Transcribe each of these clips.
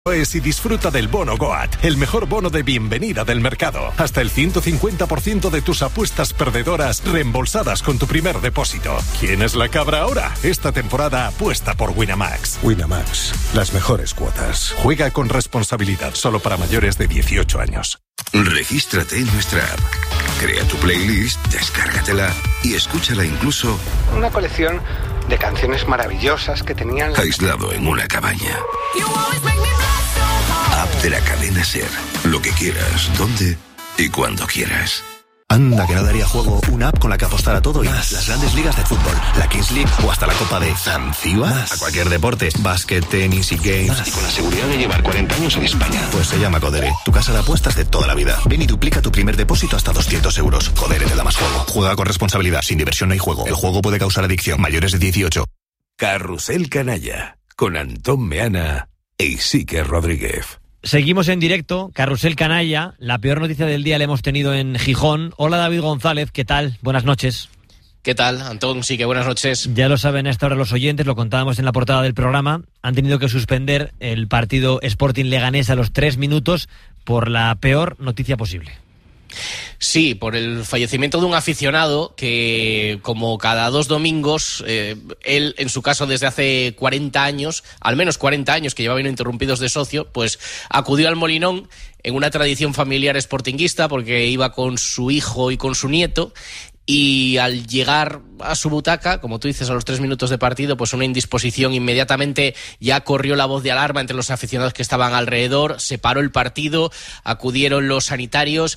Y disfruta del bono Goat, el mejor bono de bienvenida del mercado. Hasta el 150% de tus apuestas perdedoras reembolsadas con tu primer depósito. ¿Quién es la cabra ahora? Esta temporada apuesta por Winamax. Winamax, las mejores cuotas. Juega con responsabilidad, solo para mayores de 18 años. Regístrate en nuestra app. Crea tu playlist, descárgatela y escúchala incluso... Una colección de canciones maravillosas que tenían... aislado en una cabaña. App de la cadena SER. Lo que quieras, donde y cuando quieras. Anda, que no daría juego una app con la que apostar a todo y más. Las grandes ligas de fútbol, la Kings League o hasta la Copa de Zanzíbar. A cualquier deporte, básquet, tenis y games. Y con la seguridad de llevar 40 años en España. Pues se llama Codere, tu casa de apuestas de toda la vida. Ven y duplica tu primer depósito hasta 200 euros. Codere te da más juego. Juega con responsabilidad, sin diversión no hay juego. El juego puede causar adicción. Mayores de 18. Carrusel Canalla, con Antón Meana e Isique Rodríguez. Seguimos en directo, Carrusel Canalla. La peor noticia del día la hemos tenido en Gijón. Hola David González, ¿qué tal? Buenas noches. ¿Qué tal, Antón? Sí, que buenas noches. Ya lo saben hasta ahora los oyentes, lo contábamos en la portada del programa. Han tenido que suspender el partido Sporting Leganés a los 3 minutos por la peor noticia posible. Sí, por el fallecimiento de un aficionado que, como cada 2 domingos, él, en su caso, desde hace 40 años, al menos 40 años que llevaba ininterrumpidos de socio, pues acudió al Molinón en una tradición familiar sportinguista porque iba con su hijo y con su nieto. Y al llegar a su butaca, como tú dices, a los 3 minutos de partido, pues una indisposición, inmediatamente ya corrió la voz de alarma entre los aficionados que estaban alrededor, se paró el partido, acudieron los sanitarios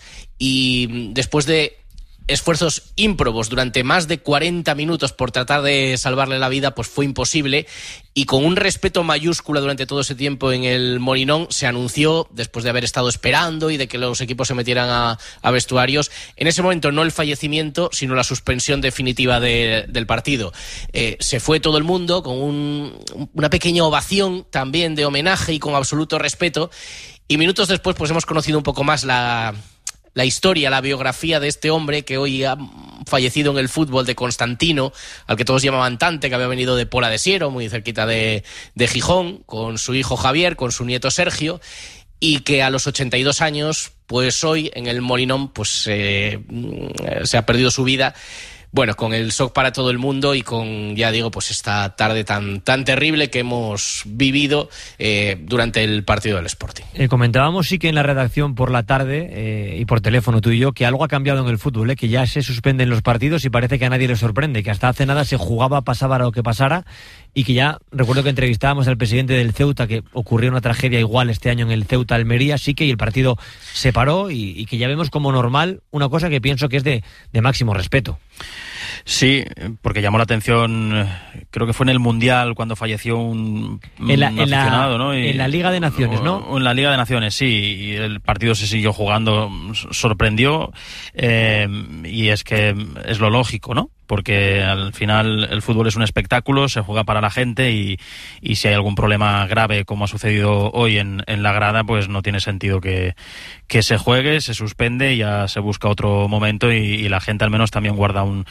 y después de esfuerzos ímprobos durante más de 40 minutos por tratar de salvarle la vida, pues fue imposible. Y con un respeto mayúsculo durante todo ese tiempo en el Molinón, se anunció, después de haber estado esperando y de que los equipos se metieran a vestuarios, en ese momento no el fallecimiento, sino la suspensión definitiva del partido. Se fue todo el mundo con una pequeña ovación también de homenaje y con absoluto respeto. Y minutos después pues hemos conocido un poco más la historia, la biografía de este hombre que hoy ha fallecido en el fútbol, de Constantino, al que todos llamaban Tante, que había venido de Pola de Siero, muy cerquita de Gijón, con su hijo Javier, con su nieto Sergio, y que a los 82 años, pues hoy en el Molinón, pues se ha perdido su vida. Bueno, con el shock para todo el mundo y con, ya digo, pues esta tarde tan terrible que hemos vivido durante el partido del Sporting. Comentábamos sí que en la redacción por la tarde y por teléfono tú y yo que algo ha cambiado en el fútbol, que ya se suspenden los partidos y parece que a nadie le sorprende, que hasta hace nada se jugaba, pasaba lo que pasara, y que ya, recuerdo que entrevistábamos al presidente del Ceuta, que ocurrió una tragedia igual este año en el Ceuta Almería, sí que y el partido se paró y que ya vemos como normal una cosa que pienso que es de máximo respeto. Sí, porque llamó la atención, creo que fue en el Mundial cuando falleció un aficionado, ¿no? En la Liga de Naciones, ¿no? En la Liga de Naciones, sí, y el partido se siguió jugando, sorprendió, y es que es lo lógico, ¿no? Porque al final el fútbol es un espectáculo, se juega para la gente y si hay algún problema grave como ha sucedido hoy en la grada, pues no tiene sentido que se juegue, se suspende y ya se busca otro momento y la gente al menos también guarda un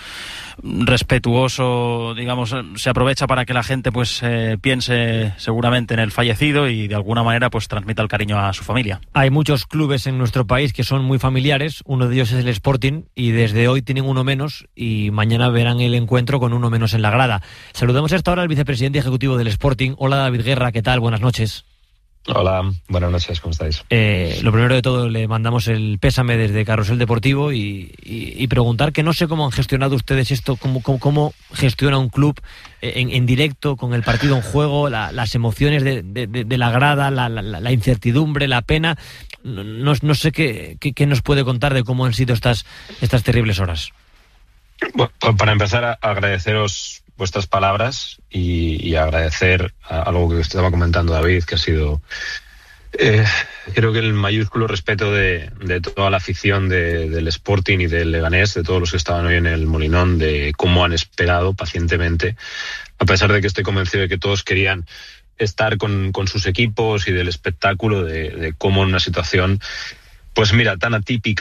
respetuoso, digamos, se aprovecha para que la gente pues piense seguramente en el fallecido y de alguna manera pues transmita el cariño a su familia. Hay muchos clubes en nuestro país que son muy familiares, uno de ellos es el Sporting y desde hoy tienen uno menos y mañana verán el encuentro con uno menos en la grada. Saludamos hasta ahora al vicepresidente ejecutivo del Sporting. Hola David Guerra, ¿qué tal? Buenas noches. Hola, buenas noches, ¿cómo estáis? Lo primero de todo, le mandamos el pésame desde Carrusel Deportivo y preguntar que no sé cómo han gestionado ustedes esto, cómo gestiona un club en directo, con el partido en juego, las emociones de la grada, la incertidumbre, la pena. No sé qué nos puede contar de cómo han sido estas terribles horas. Bueno, para empezar, agradeceros vuestras palabras y agradecer algo que estaba comentando David, que ha sido creo que el mayúsculo respeto de toda la afición del Sporting y del Leganés, de todos los que estaban hoy en el Molinón, de cómo han esperado pacientemente, a pesar de que estoy convencido de que todos querían estar con sus equipos y del espectáculo, de cómo en una situación, pues mira, tan atípica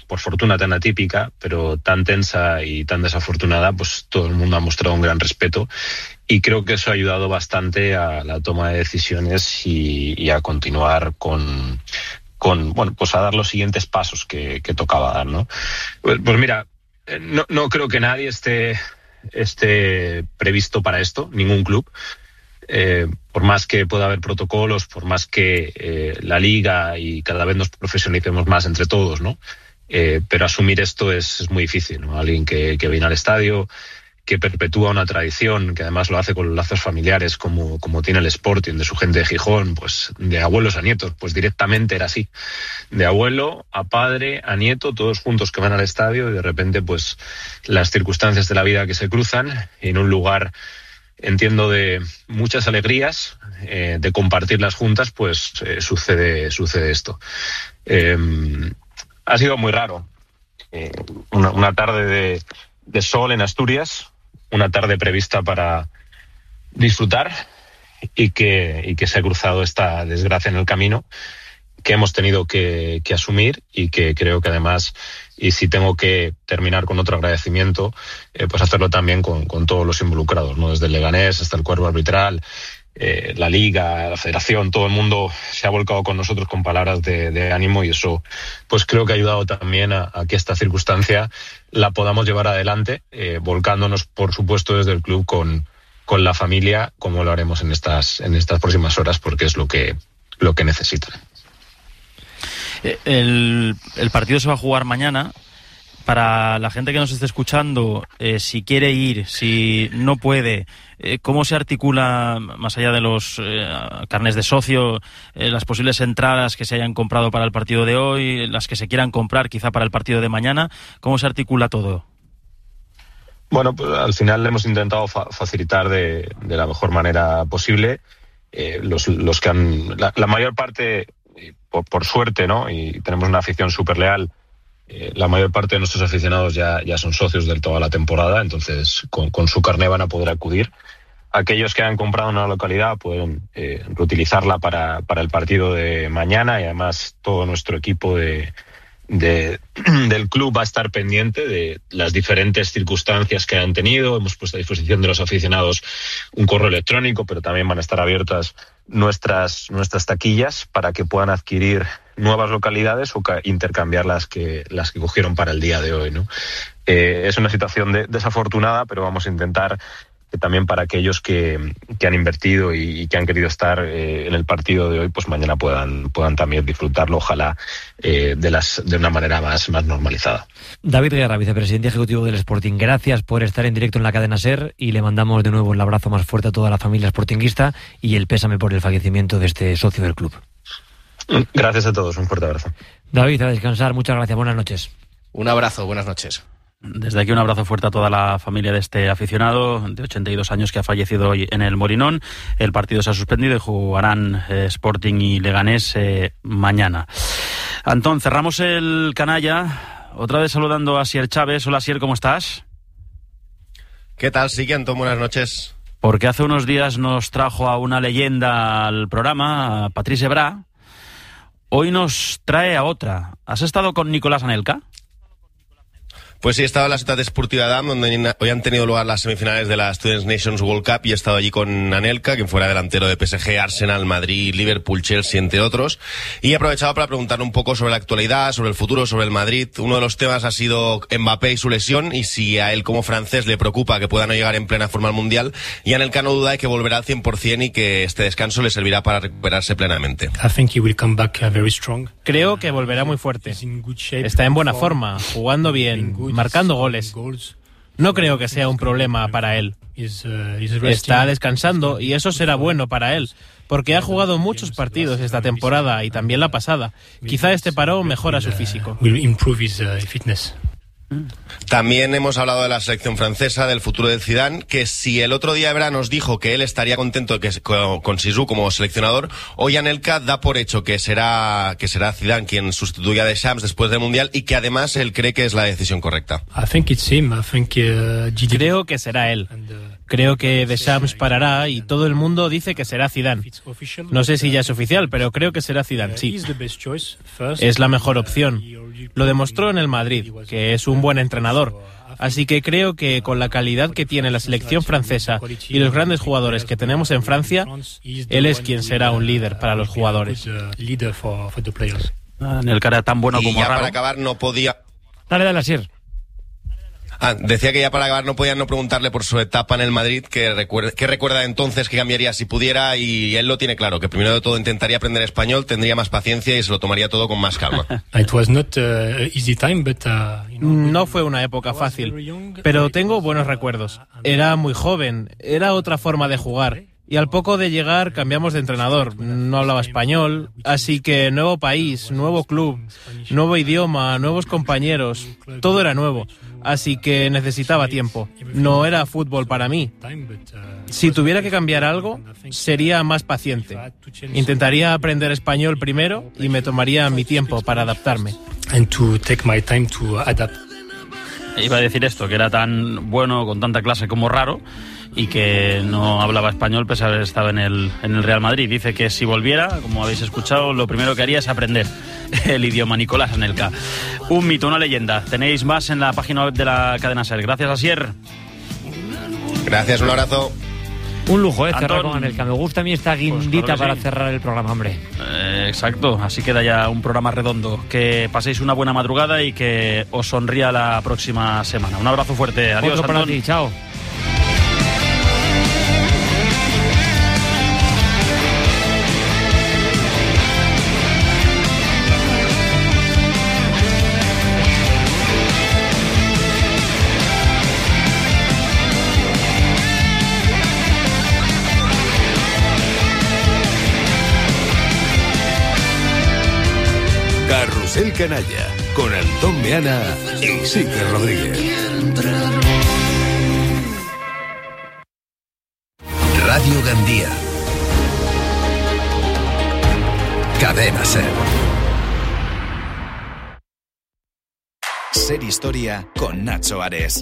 por fortuna tan atípica, pero tan tensa y tan desafortunada, pues todo el mundo ha mostrado un gran respeto y creo que eso ha ayudado bastante a la toma de decisiones y a continuar con bueno, pues a dar los siguientes pasos que tocaba dar, ¿no? Pues mira, no creo que nadie esté previsto para esto, ningún club. Por más que pueda haber protocolos, por más que la liga y cada vez nos profesionalicemos más entre todos, ¿no? Pero asumir esto es muy difícil, ¿no? Alguien que viene al estadio, que perpetúa una tradición, que además lo hace con los lazos familiares como tiene el Sporting, de su gente de Gijón, pues de abuelos a nietos, pues directamente era así. De abuelo a padre a nieto, todos juntos que van al estadio y de repente pues las circunstancias de la vida que se cruzan en un lugar, entiendo, de muchas alegrías, de compartirlas juntas, pues sucede esto. Ha sido muy raro. Una tarde de sol en Asturias, una tarde prevista para disfrutar y que se ha cruzado esta desgracia en el camino que hemos tenido que asumir y que creo que además, y si tengo que terminar con otro agradecimiento, pues hacerlo también con todos los involucrados, ¿no? Desde el Leganés hasta el cuerpo arbitral, la Liga, la Federación, todo el mundo se ha volcado con nosotros con palabras de ánimo y eso pues creo que ha ayudado también a que esta circunstancia la podamos llevar adelante, volcándonos por supuesto desde el club con la familia, como lo haremos en estas próximas horas, porque es lo que necesitan. El partido se va a jugar mañana. Para la gente que nos esté escuchando, si quiere ir, si no puede, ¿cómo se articula, más allá de los carnés de socio, las posibles entradas que se hayan comprado para el partido de hoy, las que se quieran comprar quizá para el partido de mañana? ¿Cómo se articula todo? Bueno, pues al final hemos intentado facilitar de la mejor manera posible. Los que han... La mayor parte, por suerte, ¿no? Y tenemos una afición súper leal. La mayor parte de nuestros aficionados ya son socios de toda la temporada, entonces con su carné van a poder acudir. Aquellos que han comprado una localidad pueden reutilizarla para el partido de mañana y además todo nuestro equipo del club va a estar pendiente de las diferentes circunstancias que han tenido. Hemos puesto a disposición de los aficionados un correo electrónico, pero también van a estar abiertas nuestras taquillas para que puedan adquirir nuevas localidades o intercambiar las que cogieron para el día de hoy, ¿no? Es una situación desafortunada, pero vamos a intentar que también para aquellos que han invertido y que han querido estar en el partido de hoy, pues mañana puedan también disfrutarlo, ojalá de una manera más normalizada. David Guerra, vicepresidente ejecutivo del Sporting, gracias por estar en directo en la cadena SER y le mandamos de nuevo el abrazo más fuerte a toda la familia sportinguista y el pésame por el fallecimiento de este socio del club. Gracias a todos, un fuerte abrazo. David, a descansar, muchas gracias, buenas noches. Un abrazo, buenas noches. Desde aquí un abrazo fuerte a toda la familia de este aficionado de 82 años que ha fallecido hoy en el Molinón. El partido se ha suspendido y jugarán Sporting y Leganés mañana. Antón, cerramos el canalla. Otra vez saludando a Asier Chávez. Hola Asier, ¿cómo estás? ¿Qué tal, Sique, Antón? Buenas noches. Porque hace unos días nos trajo a una leyenda al programa, a Patrice Evra. Hoy nos trae a otra. ¿Has estado con Nicolás Anelka? Pues sí, he estado en la Ciutat Esportiva d'Am, donde hoy han tenido lugar las semifinales de la Students Nations World Cup, y he estado allí con Anelka, quien fuera delantero de PSG, Arsenal, Madrid, Liverpool, Chelsea, entre otros, y he aprovechado para preguntarle un poco sobre la actualidad, sobre el futuro, sobre el Madrid. Uno de los temas ha sido Mbappé y su lesión, y si a él como francés le preocupa que pueda no llegar en plena forma al Mundial, y Anelka no duda de que volverá al 100% y que este descanso le servirá para recuperarse plenamente. Creo que volverá muy fuerte. Está en buena forma, jugando bien, marcando goles. No creo que sea un problema para él. Está descansando y eso será bueno para él, porque ha jugado muchos partidos esta temporada y también la pasada. Quizá este parón mejora su físico. También hemos hablado de la selección francesa, del futuro de Zidane, que si el otro día Evra nos dijo que él estaría contento con Zizou como seleccionador, hoy Anelka da por hecho que será Zidane quien sustituya a Deschamps después del Mundial y que además él cree que es la decisión correcta. Creo que será él. Creo que Deschamps parará y todo el mundo dice que será Zidane. No sé si ya es oficial, pero creo que será Zidane, sí. Es la mejor opción. Lo demostró en el Madrid, que es un buen entrenador. Así que creo que con la calidad que tiene la selección francesa y los grandes jugadores que tenemos en Francia, él es quien será un líder para los jugadores. En el cara tan bueno como ya raro. Para acabar no podía... Dale, Asier. Decía que ya para acabar no podían no preguntarle por su etapa en el Madrid, que recuerda entonces que cambiaría si pudiera, y él lo tiene claro, que primero de todo intentaría aprender español, tendría más paciencia y se lo tomaría todo con más calma. No fue una época fácil, pero tengo buenos recuerdos. Era muy joven, era otra forma de jugar. Y al poco de llegar cambiamos de entrenador. No hablaba español, así que nuevo país, nuevo club, nuevo idioma, nuevos compañeros, todo era nuevo. Así que necesitaba tiempo. No era fútbol para mí. Si tuviera que cambiar algo, sería más paciente. Intentaría aprender español primero y me tomaría mi tiempo para adaptarme. Iba a decir esto, que era tan bueno, con tanta clase como raro, y que no hablaba español pese a haber estado en el Real Madrid. Dice que si volviera, como habéis escuchado, lo primero que haría es aprender el idioma. Nicolás Anelka. Un mito, una leyenda. Tenéis más en la página web de la cadena SER. Gracias, Asier. Gracias, un abrazo. Un lujo, cerrar con Anelka. Me gusta a mí esta guindita claro para cerrar el programa, hombre. Exacto, así queda ya un programa redondo. Que paséis una buena madrugada y que os sonría la próxima semana. Un abrazo fuerte. Adiós, Otro para ti, chao. Carrusel Canalla, con Antón Meana y Iker Rodríguez. Radio Gandía. Cadena SER. SER Historia con Nacho Ares.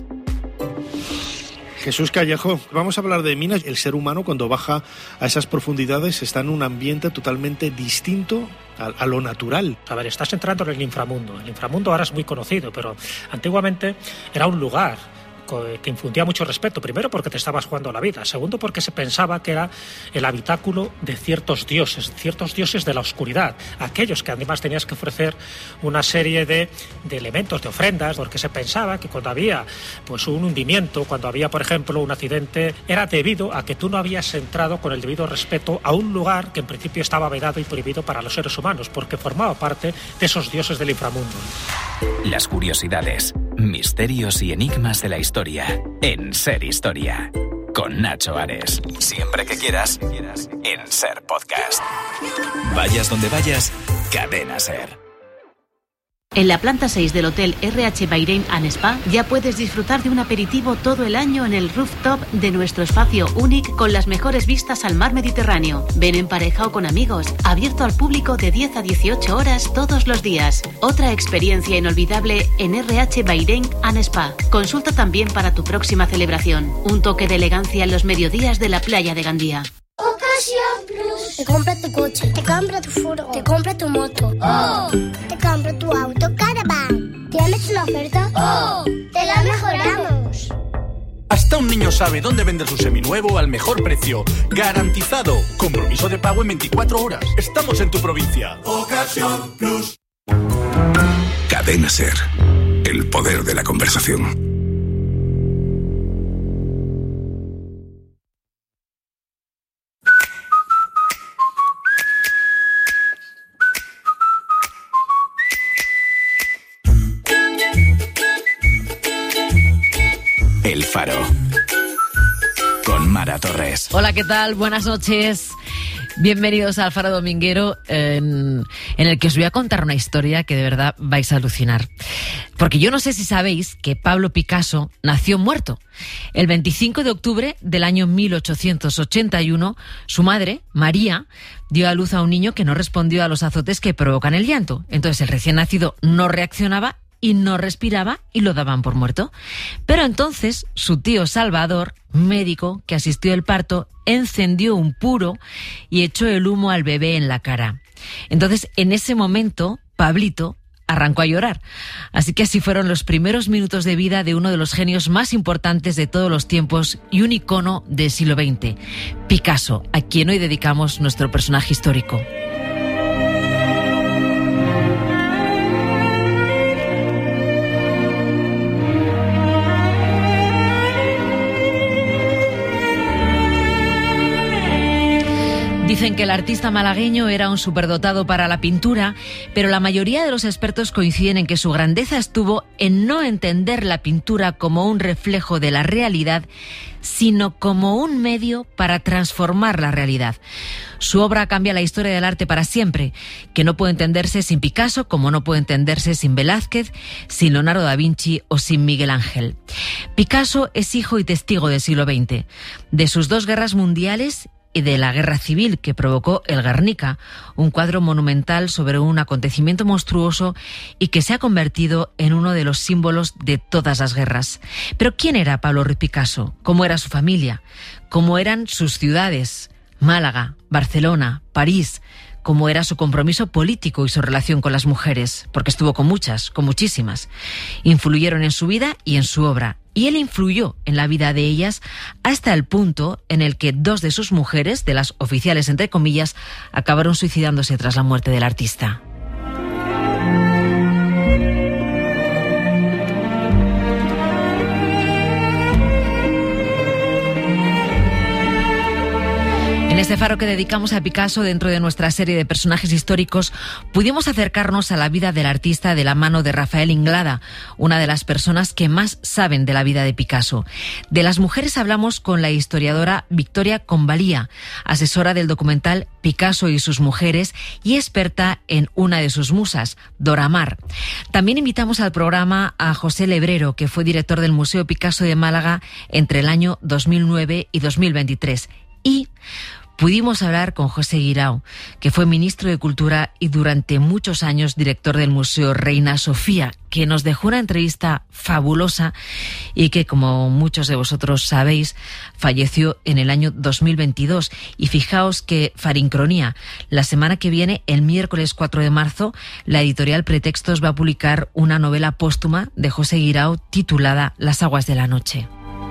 Jesús Callejo, vamos a hablar de minas. El ser humano, cuando baja a esas profundidades, está en un ambiente totalmente distinto a lo natural. A ver, estás entrando en el inframundo. El inframundo ahora es muy conocido, pero antiguamente era un lugar que infundía mucho respeto. Primero porque te estabas jugando la vida. Segundo porque se pensaba que era el habitáculo de ciertos dioses de la oscuridad. Aquellos que además tenías que ofrecer una serie de elementos, de ofrendas, porque se pensaba que cuando había pues un hundimiento, cuando había por ejemplo un accidente, era debido a que tú no habías entrado con el debido respeto a un lugar que en principio estaba vedado y prohibido para los seres humanos, porque formaba parte de esos dioses del inframundo. Las curiosidades, misterios y enigmas de la historia en SER Historia con Nacho Ares. Siempre que quieras en SER Podcast. Vayas donde vayas, Cadena SER. En la planta 6 del Hotel RH Bahrein and Spa ya puedes disfrutar de un aperitivo todo el año en el rooftop de nuestro espacio único con las mejores vistas al mar Mediterráneo. Ven en pareja o con amigos, abierto al público de 10 a 18 horas todos los días. Otra experiencia inolvidable en RH Bahrein and Spa. Consulta también para tu próxima celebración. Un toque de elegancia en los mediodías de la playa de Gandía. Ocasión Plus. Te compra tu coche, te compra tu furgo, te compra tu moto. ¡Oh! Te compra tu auto Caravan. ¿Tienes una oferta? ¡Oh! ¡Te la mejoramos! Hasta un niño sabe dónde vender su seminuevo al mejor precio. ¡Garantizado! Compromiso de pago en 24 horas. Estamos en tu provincia. Ocasión Plus. Cadena SER. El poder de la conversación. El Faro, con Mara Torres. Hola, ¿qué tal? Buenas noches. Bienvenidos al Faro Dominguero, en el que os voy a contar una historia que de verdad vais a alucinar. Porque yo no sé si sabéis que Pablo Picasso nació muerto. El 25 de octubre del año 1881, su madre, María, dio a luz a un niño que no respondió a los azotes que provocan el llanto. Entonces el recién nacido no reaccionaba y no respiraba y lo daban por muerto. Pero entonces su tío Salvador, médico que asistió al parto, encendió un puro y echó el humo al bebé en la cara. Entonces, en ese momento, Pablito arrancó a llorar. Así que así fueron los primeros minutos de vida de uno de los genios más importantes de todos los tiempos y un icono del siglo XX, Picasso, a quien hoy dedicamos nuestro personaje histórico. Dicen que el artista malagueño era un superdotado para la pintura, pero la mayoría de los expertos coinciden en que su grandeza estuvo en no entender la pintura como un reflejo de la realidad, sino como un medio para transformar la realidad. Su obra cambia la historia del arte para siempre, que no puede entenderse sin Picasso, como no puede entenderse sin Velázquez, sin Leonardo da Vinci o sin Miguel Ángel. Picasso es hijo y testigo del siglo XX, de sus 2 guerras mundiales y de la guerra civil que provocó el Guernica, un cuadro monumental sobre un acontecimiento monstruoso y que se ha convertido en uno de los símbolos de todas las guerras. Pero ¿quién era Pablo Ruiz Picasso? ¿Cómo era su familia? ¿Cómo eran sus ciudades? Málaga, Barcelona, París. ¿Cómo era su compromiso político y su relación con las mujeres? Porque estuvo con muchas, con muchísimas. Influyeron en su vida y en su obra. Y él influyó en la vida de ellas hasta el punto en el que 2 de sus mujeres, de las oficiales entre comillas, acabaron suicidándose tras la muerte del artista. En este faro que dedicamos a Picasso dentro de nuestra serie de personajes históricos, pudimos acercarnos a la vida del artista de la mano de Rafael Inglada, una de las personas que más saben de la vida de Picasso. De las mujeres hablamos con la historiadora Victoria Convalía, asesora del documental Picasso y sus mujeres y experta en una de sus musas, Dora Maar. También invitamos al programa a José Lebrero, que fue director del Museo Picasso de Málaga entre el año 2009 y 2023. Y pudimos hablar con José Guirao, que fue ministro de Cultura y durante muchos años director del Museo Reina Sofía, que nos dejó una entrevista fabulosa y que, como muchos de vosotros sabéis, falleció en el año 2022. Y fijaos que Farincronía, la semana que viene, el miércoles 4 de marzo, la editorial Pretextos va a publicar una novela póstuma de José Guirao titulada Las aguas de la noche.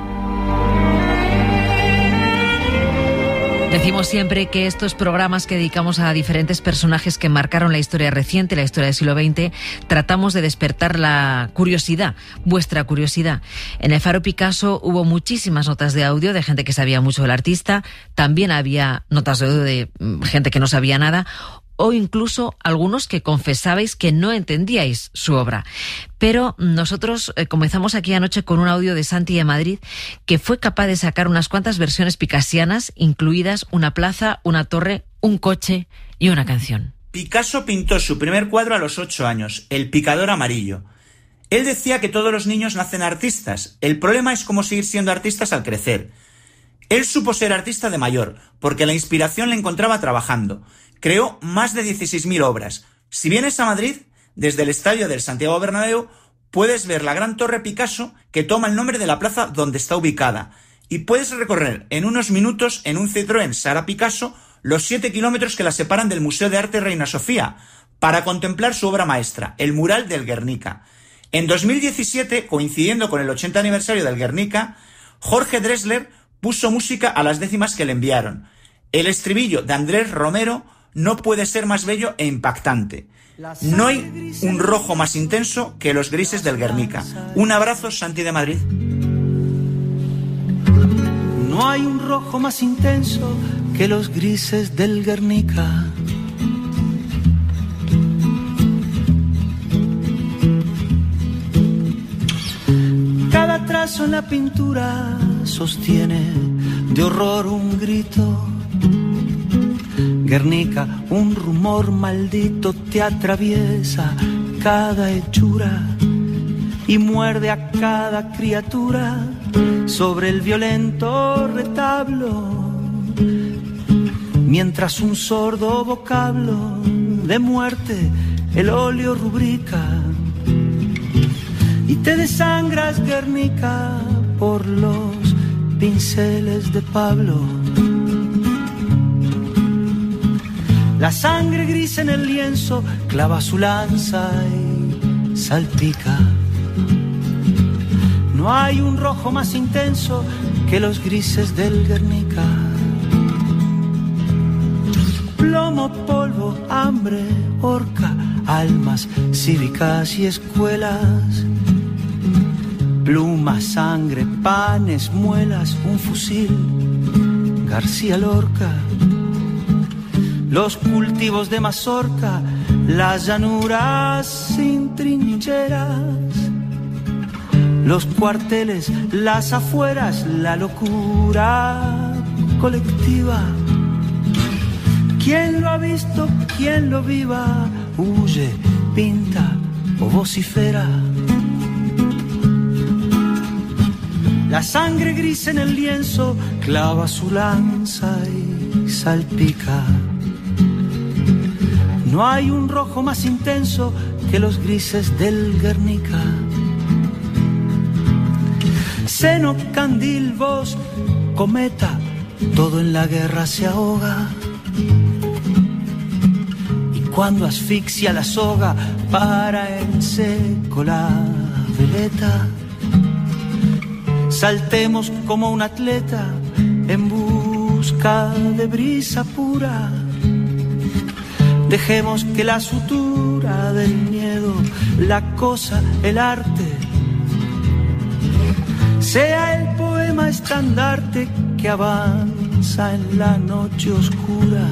Decimos siempre que estos programas que dedicamos a diferentes personajes que marcaron la historia reciente, la historia del siglo XX, tratamos de despertar la curiosidad, vuestra curiosidad. En el Faro Picasso hubo muchísimas notas de audio de gente que sabía mucho del artista, también había notas de audio de gente que no sabía nada, o incluso algunos que confesabais que no entendíais su obra. Pero nosotros comenzamos aquí anoche con un audio de Santi de Madrid, que fue capaz de sacar unas cuantas versiones picasianas, incluidas una plaza, una torre, un coche y una canción. Picasso pintó su primer cuadro a los 8 años, El picador amarillo. Él decía que todos los niños nacen artistas. El problema es cómo seguir siendo artistas al crecer. Él supo ser artista de mayor, porque la inspiración le encontraba trabajando. Creó más de 16.000 obras. Si vienes a Madrid, desde el estadio del Santiago Bernabéu, puedes ver la gran torre Picasso que toma el nombre de la plaza donde está ubicada. Y puedes recorrer en unos minutos en un Citroën Sara Picasso los 7 kilómetros que la separan del Museo de Arte Reina Sofía para contemplar su obra maestra, el mural del Guernica. En 2017, coincidiendo con el 80 aniversario del Guernica, Jorge Drexler puso música a las décimas que le enviaron. El estribillo de Andrés Romero no puede ser más bello e impactante. No hay un rojo más intenso que los grises del Guernica. Un abrazo, Santi de Madrid. No hay un rojo más intenso que los grises del Guernica. Cada trazo en la pintura sostiene de horror un grito. Guernica, un rumor maldito te atraviesa cada hechura y muerde a cada criatura sobre el violento retablo, mientras un sordo vocablo de muerte el óleo rubrica. y te desangras, Guernica, por los pinceles de Pablo. La sangre gris en el lienzo clava su lanza y salpica. No hay un rojo más intenso que los grises del Guernica. Plomo, polvo, hambre, horca, almas cívicas y escuelas. Pluma, sangre, panes, muelas, un fusil, García Lorca. Los cultivos de mazorca, las llanuras sin trincheras, los cuarteles, las afueras, la locura colectiva. ¿Quién lo ha visto? ¿Quién lo viva? Huye, pinta o vocifera. La sangre gris en el lienzo clava su lanza y salpica. No hay un rojo más intenso que los grises del Guernica. Seno, candil, voz, cometa, todo en la guerra se ahoga. Y cuando asfixia la soga, para en seco la veleta. Saltemos como un atleta en busca de brisa pura. Dejemos que la sutura del miedo, la cosa, el arte, sea el poema estandarte que avanza en la noche oscura.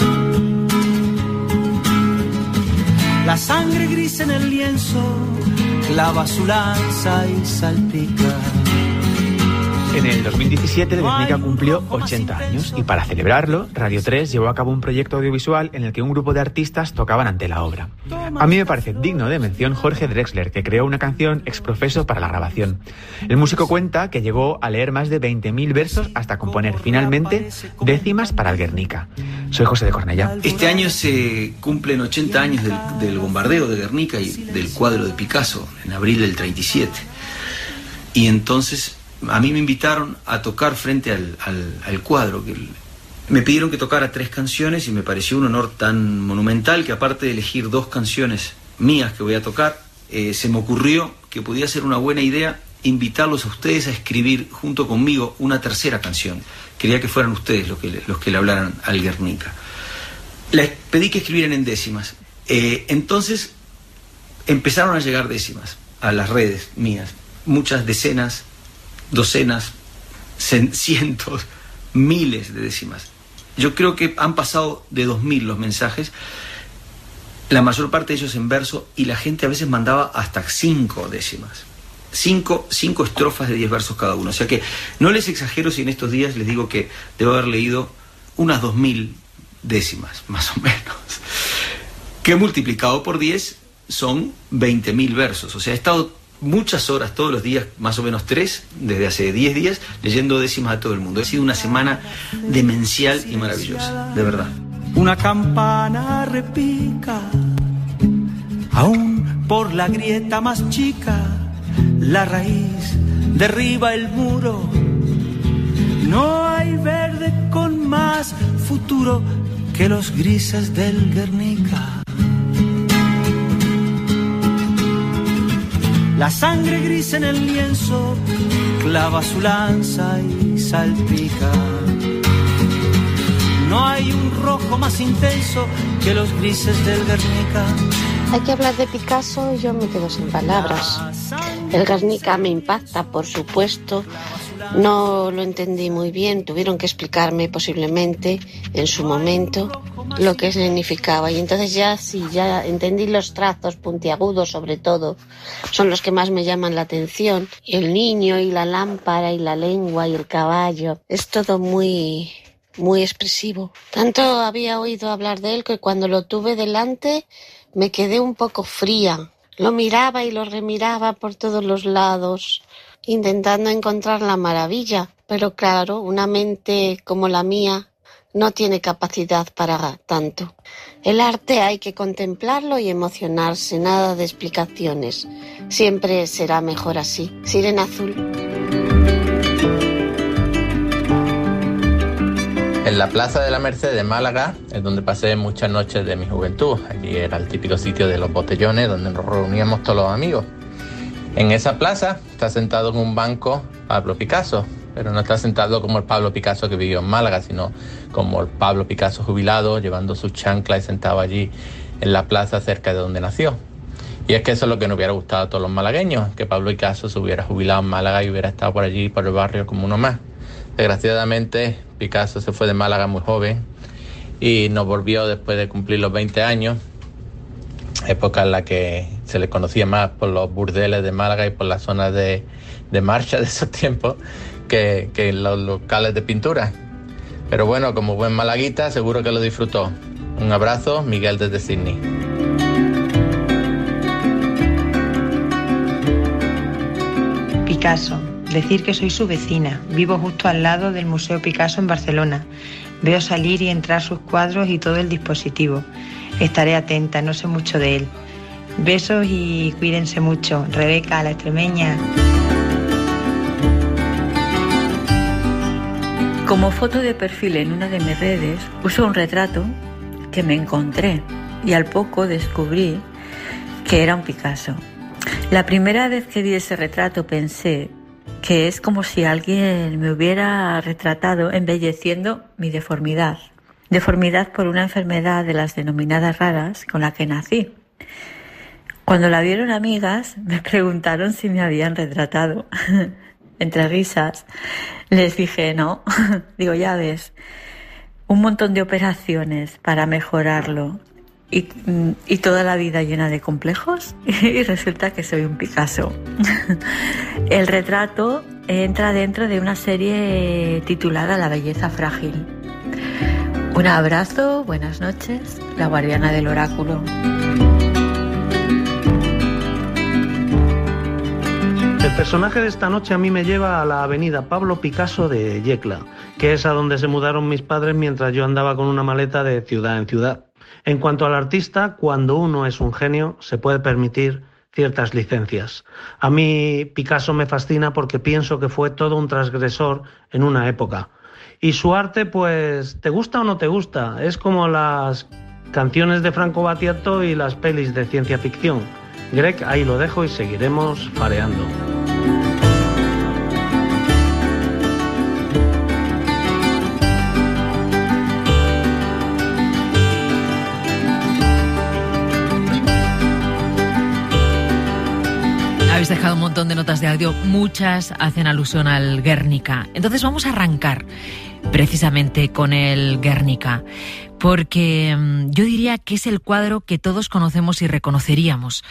La sangre gris en el lienzo clava su lanza y salpica. En el 2017 el Guernica cumplió 80 años y para celebrarlo, Radio 3 llevó a cabo un proyecto audiovisual en el que un grupo de artistas tocaban ante la obra. A mí me parece digno de mención Jorge Drexler, que creó una canción ex profeso para la grabación. El músico cuenta que llegó a leer más de 20.000 versos hasta componer finalmente décimas para el Guernica. Soy José de Cornellá. Este año se cumplen 80 años del bombardeo de Guernica y del cuadro de Picasso, en abril del 37. Y entonces a mí me invitaron a tocar frente al cuadro. Me pidieron que tocara 3 canciones y me pareció un honor tan monumental que, aparte de elegir 2 canciones mías que voy a tocar, se me ocurrió que podía ser una buena idea invitarlos a ustedes a escribir junto conmigo una tercera canción. Quería que fueran ustedes los que le hablaran al Guernica. Les pedí que escribieran en décimas. Entonces empezaron a llegar décimas a las redes mías. Muchas decenas, docenas, cientos, miles de décimas. Yo creo que han pasado de 2.000 los mensajes, la mayor parte de ellos en verso, y la gente a veces mandaba hasta 5 décimas. 5 estrofas de 10 versos cada uno. O sea que no les exagero si en estos días les digo que debo haber leído unas 2.000 décimas, más o menos. Que multiplicado por 10 son 20.000 versos. O sea, he estado muchas horas todos los días, más o menos 3, desde hace 10 días, leyendo décimas a todo el mundo. Ha sido una semana demencial y maravillosa, de verdad. Una campana repica, aún por la grieta más chica, la raíz derriba el muro. No hay verde con más futuro que los grises del Guernica. La sangre gris en el lienzo clava su lanza y salpica. No hay un rojo más intenso que los grises del Guernica. Hay que hablar de Picasso y yo me quedo sin palabras. El Guernica me impacta, por supuesto. No lo entendí muy bien, tuvieron que explicarme posiblemente en su momento lo que significaba. Y entonces ya entendí los trazos puntiagudos, sobre todo, son los que más me llaman la atención. El niño y la lámpara y la lengua y el caballo, es todo muy, muy expresivo. Tanto había oído hablar de él que cuando lo tuve delante me quedé un poco fría. Lo miraba y lo remiraba por todos los lados, intentando encontrar la maravilla. Pero claro, una mente como la mía no tiene capacidad para tanto. El arte hay que contemplarlo y emocionarse, nada de explicaciones. Siempre será mejor así. Sirena Azul. En la Plaza de la Merced de Málaga es donde pasé muchas noches de mi juventud. Allí era el típico sitio de los botellones donde nos reuníamos todos los amigos. En esa plaza está sentado en un banco Pablo Picasso, pero no está sentado como el Pablo Picasso que vivió en Málaga, sino como el Pablo Picasso jubilado, llevando sus chanclas y sentado allí en la plaza cerca de donde nació. Y es que eso es lo que nos hubiera gustado a todos los malagueños, que Pablo Picasso se hubiera jubilado en Málaga y hubiera estado por allí, por el barrio, como uno más. Desgraciadamente, Picasso se fue de Málaga muy joven y nos volvió después de cumplir los 20 años, época en la que se le conocía más por los burdeles de Málaga y por las zonas de marcha de esos tiempos que en los locales de pintura. Pero bueno, como buen malaguita, seguro que lo disfrutó. Un abrazo, Miguel desde Sydney. Picasso. Decir que soy su vecina. Vivo justo al lado del Museo Picasso en Barcelona. Veo salir y entrar sus cuadros y todo el dispositivo. Estaré atenta, no sé mucho de él. Besos y cuídense mucho. Rebeca, la extremeña. Como foto de perfil en una de mis redes, uso un retrato que me encontré y al poco descubrí que era un Picasso. La primera vez que vi ese retrato pensé que es como si alguien me hubiera retratado embelleciendo mi deformidad. Deformidad por una enfermedad de las denominadas raras con la que nací. Cuando la vieron amigas, me preguntaron si me habían retratado. Entre risas, les dije no. Digo, ya ves, un montón de operaciones para mejorarlo y toda la vida llena de complejos y resulta que soy un Picasso. El retrato entra dentro de una serie titulada La belleza frágil. Un abrazo, buenas noches, la guardiana del oráculo. El personaje de esta noche a mí me lleva a la avenida Pablo Picasso de Yecla, que es a donde se mudaron mis padres mientras yo andaba con una maleta de ciudad en ciudad. En cuanto al artista, cuando uno es un genio, se puede permitir ciertas licencias. A mí Picasso me fascina porque pienso que fue todo un transgresor en una época. Y su arte, pues, ¿te gusta o no te gusta? Es como las canciones de Franco Battiato y las pelis de ciencia ficción. Greg, ahí lo dejo y seguiremos fareando. Habéis dejado un montón de notas de audio, muchas hacen alusión al Guernica. Entonces vamos a arrancar precisamente con el Guernica, porque yo diría que es el cuadro que todos conocemos y reconoceríamos.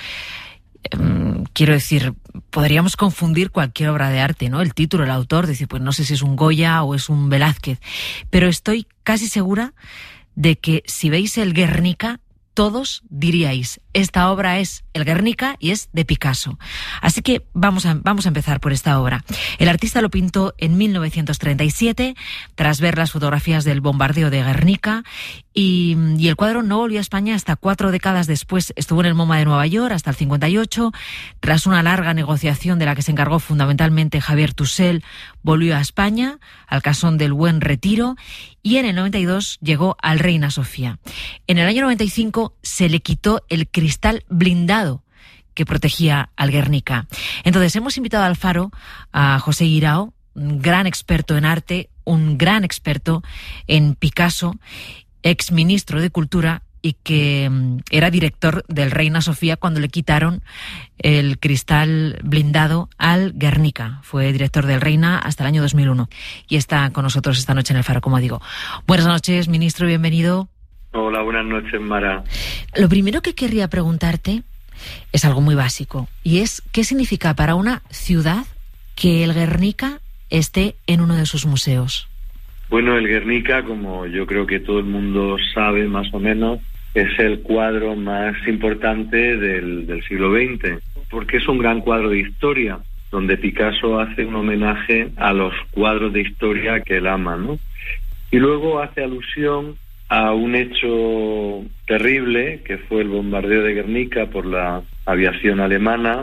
Quiero decir, podríamos confundir cualquier obra de arte, ¿no? El título, el autor, decir, pues no sé si es un Goya o es un Velázquez, pero estoy casi segura de que si veis el Guernica, todos diríais, esta obra es el Guernica y es de Picasso. Así que vamos a empezar por esta obra. El artista lo pintó en 1937, tras ver las fotografías del bombardeo de Guernica, y el cuadro no volvió a España hasta 4 décadas después. Estuvo en el MoMA de Nueva York hasta el 58. Tras una larga negociación de la que se encargó fundamentalmente Javier Tussell, volvió a España, al Casón del Buen Retiro, y en el 92 llegó al Reina Sofía. En el año 95 se le quitó el cristal blindado que protegía al Guernica. Entonces hemos invitado al Faro a José Guirao, un gran experto en arte, un gran experto en Picasso, ex ministro de Cultura y que era director del Reina Sofía cuando le quitaron el cristal blindado al Guernica. Fue director del Reina hasta el año 2001 y está con nosotros esta noche en el Faro, como digo. Buenas noches, ministro, bienvenido. Hola, buenas noches, Mara. Lo primero que querría preguntarte es algo muy básico, y es ¿qué significa para una ciudad que el Guernica esté en uno de sus museos? Bueno, el Guernica, como yo creo que todo el mundo sabe más o menos, es el cuadro más importante del siglo XX, porque es un gran cuadro de historia, donde Picasso hace un homenaje a los cuadros de historia que él ama, ¿no? Y luego hace alusión a un hecho terrible, que fue el bombardeo de Guernica por la aviación alemana.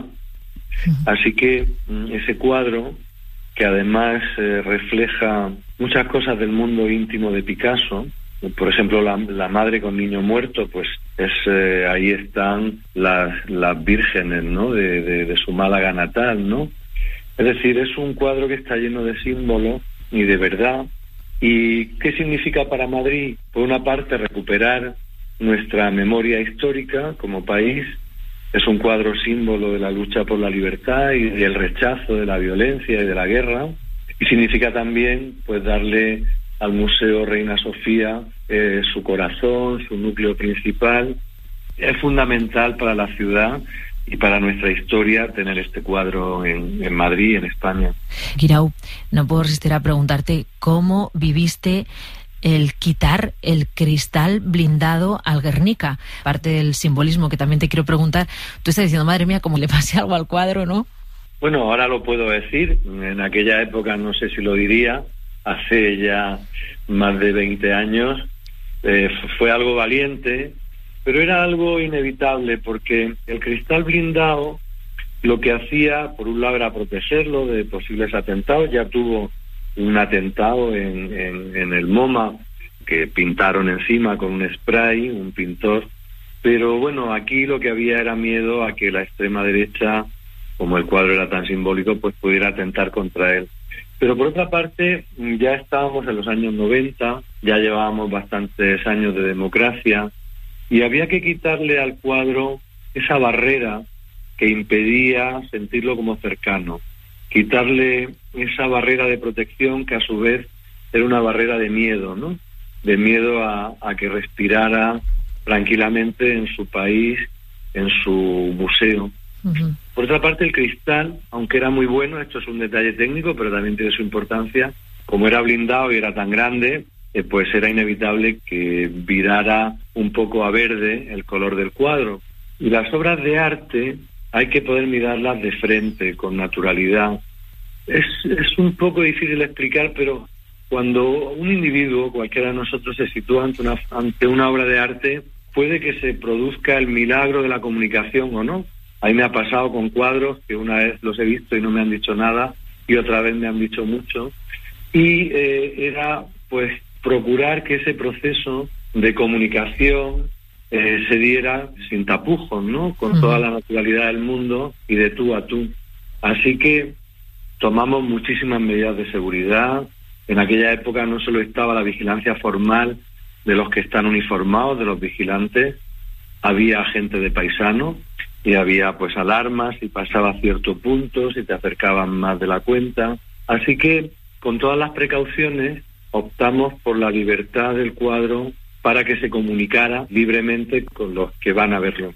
Así que ese cuadro, que además refleja muchas cosas del mundo íntimo de Picasso, por ejemplo, la madre con niño muerto, pues ahí están las vírgenes, ¿no?, de su Málaga natal, ¿no? Es decir, es un cuadro que está lleno de símbolos y de verdad. ¿Y qué significa para Madrid? Por una parte, recuperar nuestra memoria histórica como país. Es un cuadro símbolo de la lucha por la libertad y del rechazo de la violencia y de la guerra. Y significa también, pues, darle al Museo Reina Sofía su corazón, su núcleo principal. Es fundamental para la ciudad y para nuestra historia tener este cuadro en Madrid, en España. Guirao, no puedo resistir a preguntarte cómo viviste el quitar el cristal blindado al Guernica. Parte del simbolismo que también te quiero preguntar, tú estás diciendo, madre mía, como le pase algo al cuadro, ¿no? Bueno, ahora lo puedo decir, en aquella época no sé si lo diría, hace ya más de 20 años, fue algo valiente, pero era algo inevitable, porque el cristal blindado lo que hacía, por un lado, era protegerlo de posibles atentados. Ya tuvo un atentado en el MoMA, que pintaron encima con un spray, un pintor, pero bueno, aquí lo que había era miedo a que la extrema derecha, como el cuadro era tan simbólico, pues pudiera atentar contra él. Pero por otra parte, ya estábamos en los años 90, ya llevábamos bastantes años de democracia, y había que quitarle al cuadro esa barrera que impedía sentirlo como cercano, quitarle esa barrera de protección que a su vez era una barrera de miedo, ¿no? De miedo a que respirara tranquilamente en su país, en su museo. Uh-huh. Por otra parte, el cristal, aunque era muy bueno, esto es un detalle técnico, pero también tiene su importancia, como era blindado y era tan grande, pues era inevitable que virara un poco a verde el color del cuadro. Y las obras de arte hay que poder mirarlas de frente, con naturalidad. Es un poco difícil de explicar, pero cuando un individuo, cualquiera de nosotros, se sitúa ante una obra de arte, puede que se produzca el milagro de la comunicación o no. A mí me ha pasado con cuadros que una vez los he visto y no me han dicho nada, y otra vez me han dicho mucho. Y era, pues, procurar que ese proceso de comunicación se diera sin tapujos, ¿no? Con toda la naturalidad del mundo y de tú a tú. Así que tomamos muchísimas medidas de seguridad. En aquella época no solo estaba la vigilancia formal de los que están uniformados, de los vigilantes, había gente de paisano y había, pues, alarmas si pasaba a cierto punto, si te acercaban más de la cuenta. Así que, con todas las precauciones, optamos por la libertad del cuadro para que se comunicara libremente con los que van a verlo.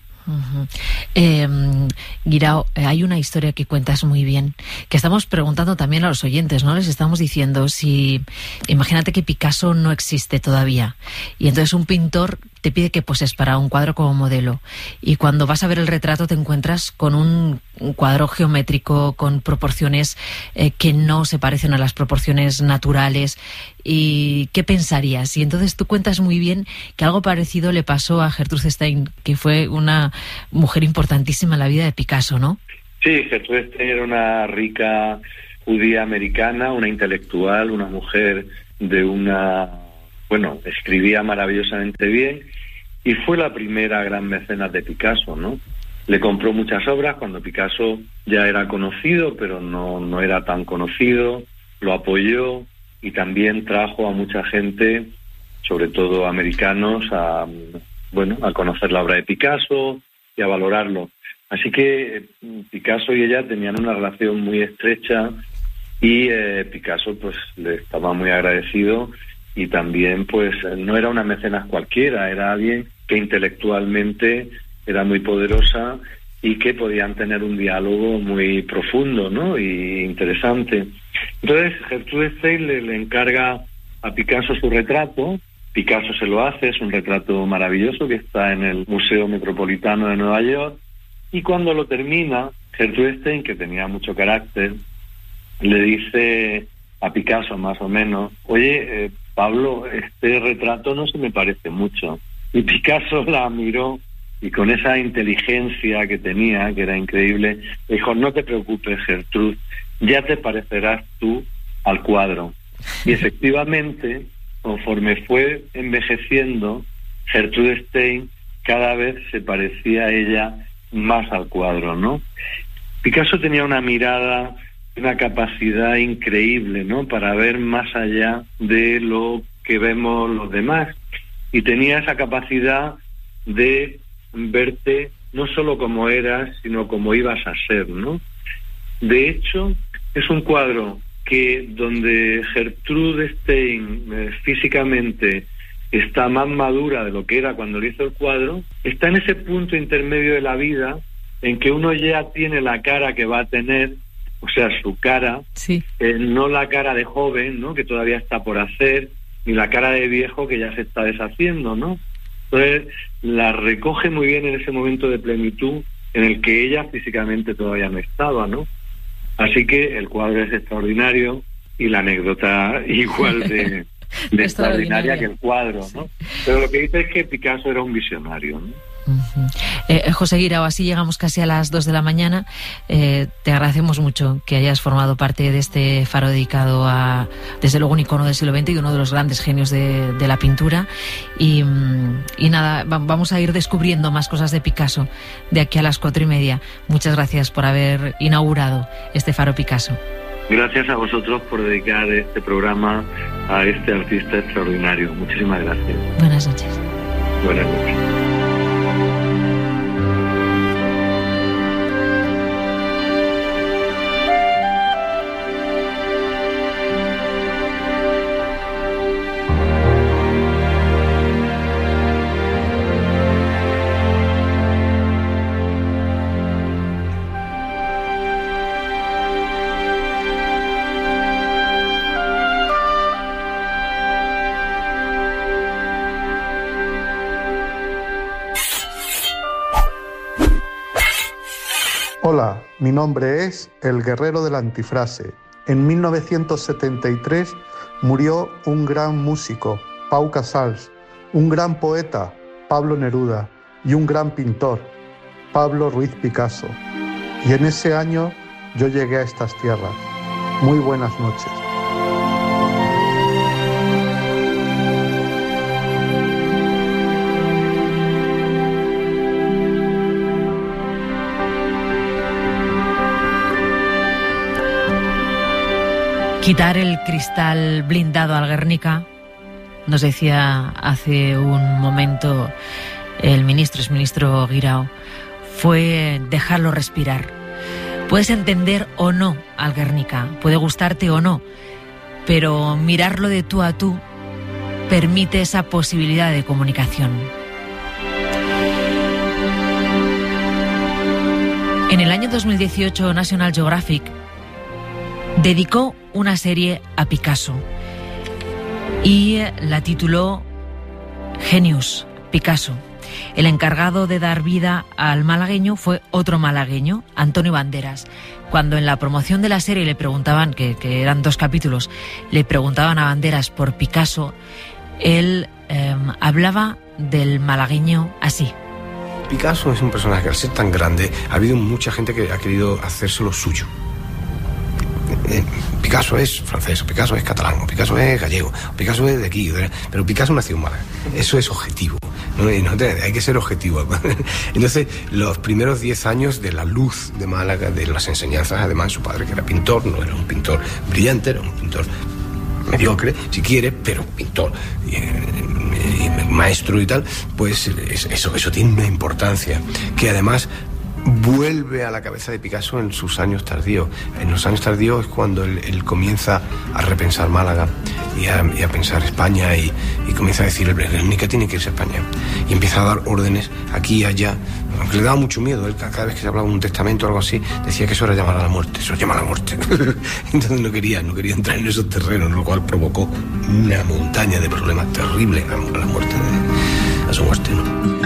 Uh-huh. Guirao, hay una historia que cuentas muy bien, que estamos preguntando también a los oyentes, ¿no? Les estamos diciendo, si imagínate que Picasso no existe todavía y entonces un pintor te pide que poses para un cuadro como modelo, y cuando vas a ver el retrato te encuentras con un cuadro geométrico con proporciones que no se parecen a las proporciones naturales. ¿Y qué pensarías? Y entonces tú cuentas muy bien que algo parecido le pasó a Gertrude Stein, que fue una mujer importantísima en la vida de Picasso, ¿no? Sí, Gertrude Stein era una rica judía americana, una intelectual, una mujer de una... Bueno, escribía maravillosamente bien y fue la primera gran mecenas de Picasso, ¿no? Le compró muchas obras cuando Picasso ya era conocido, pero no era tan conocido, lo apoyó y también trajo a mucha gente, sobre todo americanos, a conocer la obra de Picasso y a valorarlo. Así que Picasso y ella tenían una relación muy estrecha y Picasso, pues, le estaba muy agradecido. Y también, pues, no era una mecenas cualquiera, era alguien que intelectualmente era muy poderosa y que podían tener un diálogo muy profundo, ¿no? Y interesante. Entonces, Gertrude Stein le encarga a Picasso su retrato. Picasso se lo hace, es un retrato maravilloso que está en el Museo Metropolitano de Nueva York. Y cuando lo termina, Gertrude Stein, que tenía mucho carácter, le dice a Picasso, más o menos, oye, Pablo, este retrato no se me parece mucho. Y Picasso la miró y con esa inteligencia que tenía, que era increíble, dijo, no te preocupes, Gertrude, ya te parecerás tú al cuadro. Y efectivamente, conforme fue envejeciendo, Gertrude Stein cada vez se parecía a ella más al cuadro, ¿no? Picasso tenía una mirada, una capacidad increíble, ¿no?, para ver más allá de lo que vemos los demás. Y tenía esa capacidad de verte no solo como eras, sino como ibas a ser, ¿no? De hecho, es un cuadro que donde Gertrude Stein físicamente está más madura de lo que era cuando le hizo el cuadro, está en ese punto intermedio de la vida en que uno ya tiene la cara que va a tener, o sea, su cara, sí. No la cara de joven, ¿no?, que todavía está por hacer, ni la cara de viejo que ya se está deshaciendo, ¿no? Entonces, la recoge muy bien en ese momento de plenitud en el que ella físicamente todavía no estaba, ¿no? Así que el cuadro es extraordinario y la anécdota igual de extraordinaria que el cuadro, ¿no? Pero lo que dice es que Picasso era un visionario, ¿no? José Guirao, así llegamos casi a las 2 de la mañana. Te agradecemos mucho que hayas formado parte de este faro dedicado a, desde luego, un icono del siglo XX y uno de los grandes genios de la pintura. Y nada, vamos a ir descubriendo más cosas de Picasso de aquí a las 4:30. Muchas gracias por haber inaugurado este faro Picasso. Gracias a vosotros por dedicar este programa a este artista extraordinario. Muchísimas gracias. Buenas noches. Buenas noches. Hola, mi nombre es El Guerrero de la Antifrase. En 1973 murió un gran músico, Pau Casals, un gran poeta, Pablo Neruda, y un gran pintor, Pablo Ruiz Picasso. Y en ese año yo llegué a estas tierras. Muy buenas noches. Quitar el cristal blindado al Guernica, nos decía hace un momento el exministro Guirao, fue dejarlo respirar. Puedes entender o no al Guernica, puede gustarte o no, pero mirarlo de tú a tú permite esa posibilidad de comunicación. En el año 2018, National Geographic dedicó una serie a Picasso y la tituló Genius, Picasso. El encargado de dar vida al malagueño fue otro malagueño, Antonio Banderas. Cuando en la promoción de la serie le preguntaban, que eran 2 capítulos, le preguntaban a Banderas por Picasso, él hablaba del malagueño así. Picasso es un personaje que, al ser tan grande, ha habido mucha gente que ha querido hacerse lo suyo. Picasso es francés, Picasso es catalán, Picasso es gallego, Picasso es de aquí, pero Picasso nació en Málaga. Eso es objetivo, ¿no? Hay que ser objetivo. Entonces, los primeros 10 años de la luz de Málaga, de las enseñanzas, además, su padre, que era pintor, no era un pintor brillante, era un pintor mediocre, si quiere, pero pintor, y maestro y tal, pues eso tiene una importancia que además vuelve a la cabeza de Picasso en sus años tardíos. En los años tardíos es cuando él comienza a repensar Málaga y a pensar España y comienza a decir, el Guernica tiene que irse a España. Y empieza a dar órdenes aquí y allá, aunque le daba mucho miedo. Él, cada vez que se hablaba de un testamento o algo así, decía que eso era llamar a la muerte, eso llama a la muerte. Entonces no quería entrar en esos terrenos, lo cual provocó una montaña de problemas terribles a la muerte, a su muerte, ¿no?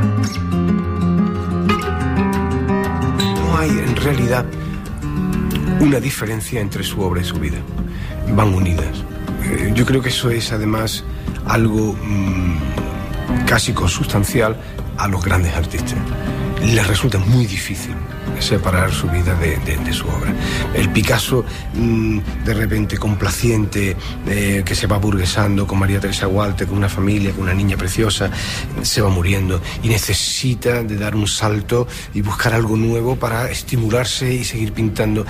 En realidad una diferencia entre su obra y su vida. Van unidas. Yo creo que eso es además algo casi consustancial a los grandes artistas. Les resulta muy difícil separar su vida de su obra. El Picasso, de repente complaciente, que se va burguesando con María Teresa Walter, con una familia, con una niña preciosa, se va muriendo y necesita de dar un salto y buscar algo nuevo para estimularse y seguir pintando.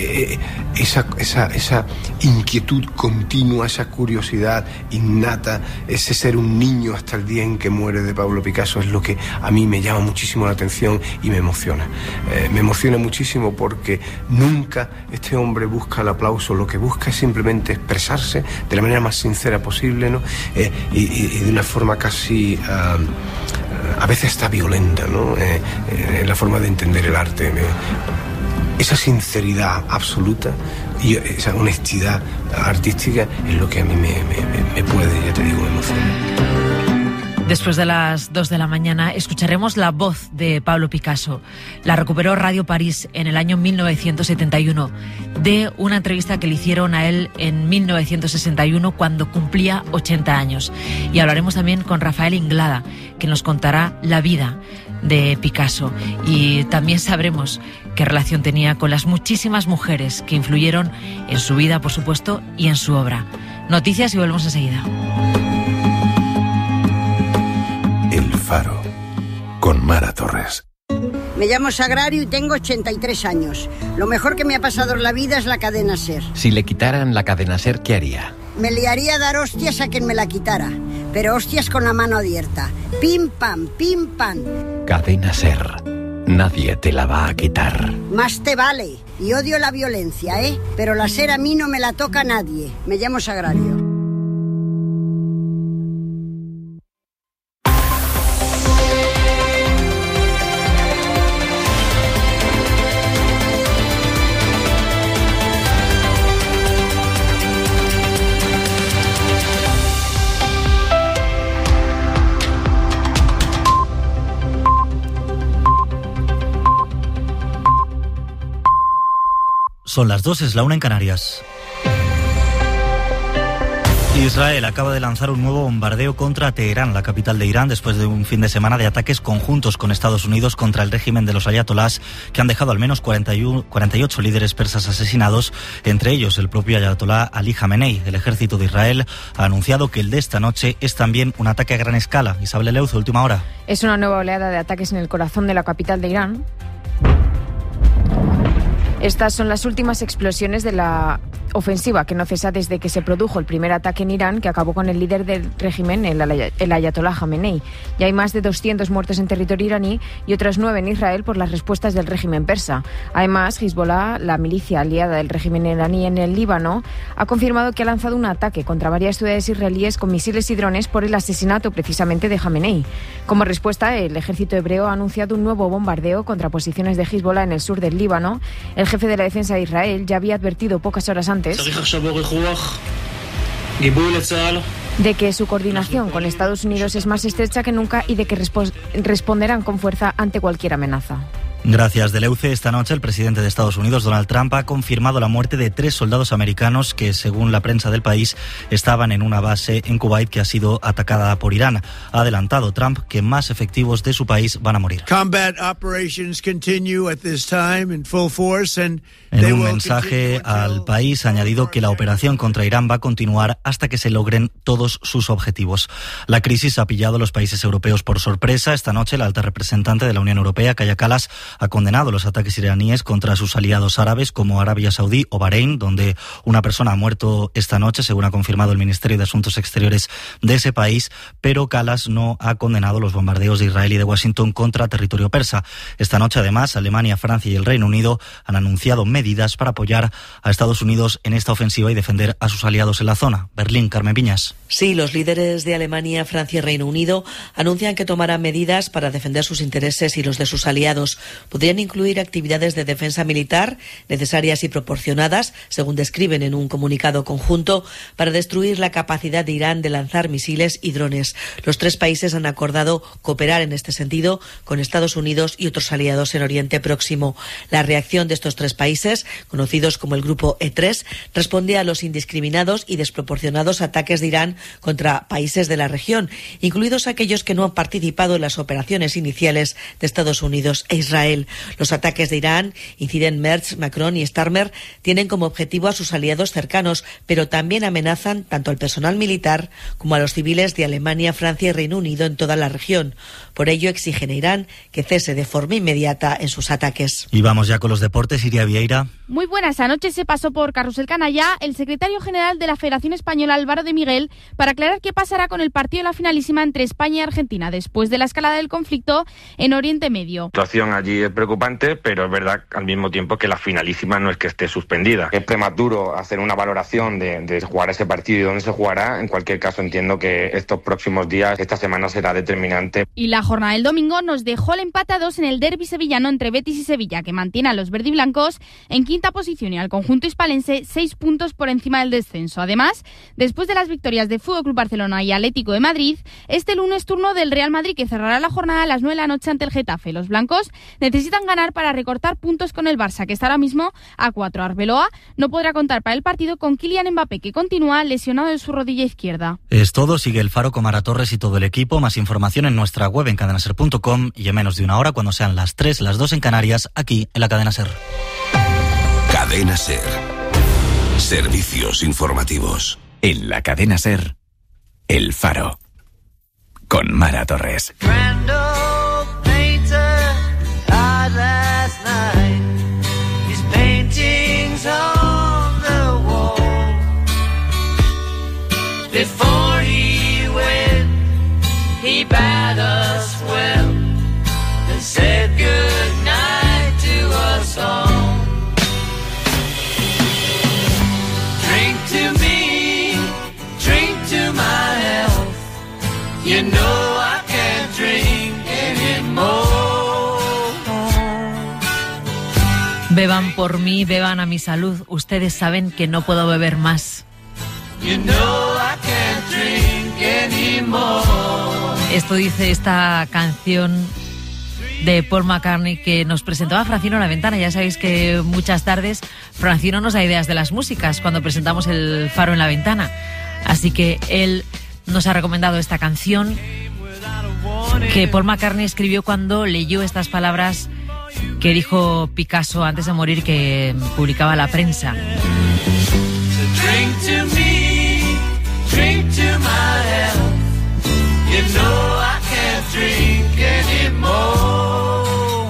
Esa inquietud continua, esa curiosidad innata, ese ser un niño hasta el día en que muere de Pablo Picasso es lo que a mí me llama muchísimo la atención y me emociona. Me emociona muchísimo porque nunca este hombre busca el aplauso, lo que busca es simplemente expresarse de la manera más sincera posible, ¿no? Y de una forma casi a veces hasta violenta, ¿no? En la forma de entender el arte. Esa sinceridad absoluta y esa honestidad artística es lo que a mí me puede, ya te digo, emocionar. Después de las 2 de la mañana escucharemos la voz de Pablo Picasso. La recuperó Radio París en el año 1971 de una entrevista que le hicieron a él en 1961 cuando cumplía 80 años. Y hablaremos también con Rafael Inglada, que nos contará la vida de Picasso. Y también sabremos qué relación tenía con las muchísimas mujeres que influyeron en su vida, por supuesto, y en su obra. Noticias y volvemos enseguida. El Faro, con Mara Torres. Me llamo Sagrario y tengo 83 años. Lo mejor que me ha pasado en la vida es la cadena SER. Si le quitaran la cadena SER, ¿qué haría? Me liaría a dar hostias a quien me la quitara, pero hostias con la mano abierta. Pim, pam, pim, pam. Cadena SER. Nadie te la va a quitar. Más te vale. Y odio la violencia, ¿eh? Pero la SER a mí no me la toca nadie. Me llamo Sagrario. Son las 2, es la 1 en Canarias. Israel acaba de lanzar un nuevo bombardeo contra Teherán, la capital de Irán, después de un fin de semana de ataques conjuntos con Estados Unidos contra el régimen de los ayatolás, que han dejado al menos 48 líderes persas asesinados, entre ellos el propio ayatolá Ali Jamenei. El ejército de Israel ha anunciado que el de esta noche es también un ataque a gran escala. Isabel Leuzo, última hora. Es una nueva oleada de ataques en el corazón de la capital de Irán. Estas son las últimas explosiones de la ofensiva que no cesa desde que se produjo el primer ataque en Irán, que acabó con el líder del régimen, el ayatolá Jamenei. Ya hay más de 200 muertos en territorio iraní y otras 9 en Israel por las respuestas del régimen persa. Además, Hezbollah, la milicia aliada del régimen iraní en el Líbano, ha confirmado que ha lanzado un ataque contra varias ciudades israelíes con misiles y drones por el asesinato precisamente de Jamenei. Como respuesta, el ejército hebreo ha anunciado un nuevo bombardeo contra posiciones de Hezbollah en el sur del Líbano. El jefe de la defensa de Israel ya había advertido pocas horas antes de que su coordinación con Estados Unidos es más estrecha que nunca y de que responderán con fuerza ante cualquier amenaza. Gracias, Deleuze. Esta noche el presidente de Estados Unidos, Donald Trump, ha confirmado la muerte de 3 soldados americanos que, según la prensa del país, estaban en una base en Kuwait que ha sido atacada por Irán. Ha adelantado Trump que más efectivos de su país van a morir. En un mensaje al país ha añadido que la operación contra Irán va a continuar hasta que se logren todos sus objetivos. La crisis ha pillado a los países europeos por sorpresa. Esta noche la alta representante de la Unión Europea, Kaja Kallas, ha condenado los ataques iraníes contra sus aliados árabes como Arabia Saudí o Bahrein, donde una persona ha muerto esta noche, según ha confirmado el Ministerio de Asuntos Exteriores de ese país, pero Kallas no ha condenado los bombardeos de Israel y de Washington contra territorio persa. Esta noche, además, Alemania, Francia y el Reino Unido han anunciado medidas para apoyar a Estados Unidos en esta ofensiva y defender a sus aliados en la zona. Berlín, Carmen Piñas. Sí, los líderes de Alemania, Francia y Reino Unido anuncian que tomarán medidas para defender sus intereses y los de sus aliados. podrían incluir actividades de defensa militar necesarias y proporcionadas, según describen en un comunicado conjunto, para destruir la capacidad de Irán de lanzar misiles y drones. Los tres países han acordado cooperar en este sentido con Estados Unidos y otros aliados en Oriente Próximo. La reacción de estos tres países, conocidos como el Grupo E3, responde a los indiscriminados y desproporcionados ataques de Irán contra países de la región, incluidos aquellos que no han participado en las operaciones iniciales de Estados Unidos e Israel. Los ataques de Irán, inciden Merz, Macron y Starmer, tienen como objetivo a sus aliados cercanos, pero también amenazan tanto al personal militar como a los civiles de Alemania, Francia y Reino Unido en toda la región. Por ello exigen a Irán que cese de forma inmediata en sus ataques. Y vamos ya con los deportes, Iria Vieira. Muy buenas. Anoche se pasó por Carrusel Canallá el secretario general de la Federación Española, Álvaro de Miguel, para aclarar qué pasará con el partido de la finalísima entre España y Argentina después de la escalada del conflicto en Oriente Medio. La situación allí es preocupante, pero es verdad al mismo tiempo que la finalísima no es que esté suspendida. Es prematuro hacer una valoración de jugar ese partido y dónde se jugará. En cualquier caso, entiendo que estos próximos días, esta semana será determinante. Y la jornada del domingo nos dejó el empate a 2 en el derbi sevillano entre Betis y Sevilla, que mantiene a los verdiblancos en quinta posición y al conjunto hispalense 6 puntos por encima del descenso. Además, después de las victorias de Fútbol Club Barcelona y Atlético de Madrid, este lunes es turno del Real Madrid, que cerrará la jornada a las 9 de la noche ante el Getafe. Los blancos necesitan ganar para recortar puntos con el Barça, que está ahora mismo a 4. Arbeloa no podrá contar para el partido con Kylian Mbappé, que continúa lesionado de su rodilla izquierda. Es todo. Sigue el Faro con Mara Torres y todo el equipo. Más información en nuestra web en cadenaser.com y en menos de una hora, cuando sean las 3, las 2 en Canarias, aquí en la Cadena Ser. Cadena Ser. Servicios informativos. En la Cadena Ser, El Faro. Con Mara Torres. Before he went, he bade us well and said good night to us all. Drink to me, drink to my health. You know I can't drink anymore. Beban por mí, beban a mi salud. Ustedes saben que no puedo beber más. You know I can't drink anymore. Esto dice esta canción de Paul McCartney que nos presentaba Francino a la Ventana. Ya sabéis que muchas tardes Francino nos da ideas de las músicas cuando presentamos el Faro en la Ventana. Así que él nos ha recomendado esta canción que Paul McCartney escribió cuando leyó estas palabras que dijo Picasso antes de morir, que publicaba la prensa. Drink to me, drink to my health. You know I can't drink anymore.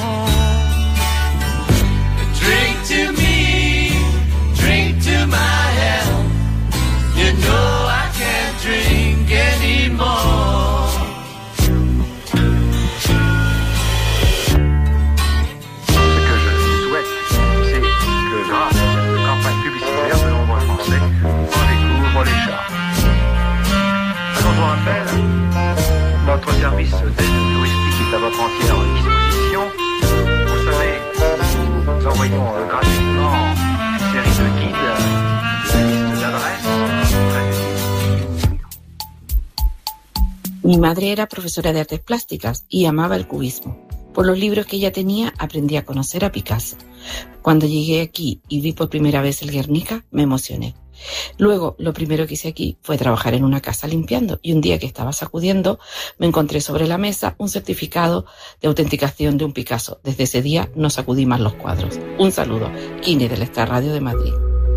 Drink to me, drink to my health. You know I can't drink anymore. Ce que je souhaite, c'est que grâce à cette campagne publicitaire de nombreux Français, on découvre les chats. Quand on rappelle, notre service d'aide touristique est à votre entière disposition. Vous savez, nous envoyons gratuitement une série de guides, une liste d'adresses. Mi madre era profesora de artes plásticas y amaba el cubismo. Por los libros que ella tenía, aprendí a conocer a Picasso. Cuando llegué aquí y vi por primera vez el Guernica, me emocioné. Luego, lo primero que hice aquí fue trabajar en una casa limpiando, y un día que estaba sacudiendo, me encontré sobre la mesa un certificado de autenticación de un Picasso. Desde ese día no sacudí más los cuadros. Un saludo. Kine, del Star Radio de Madrid.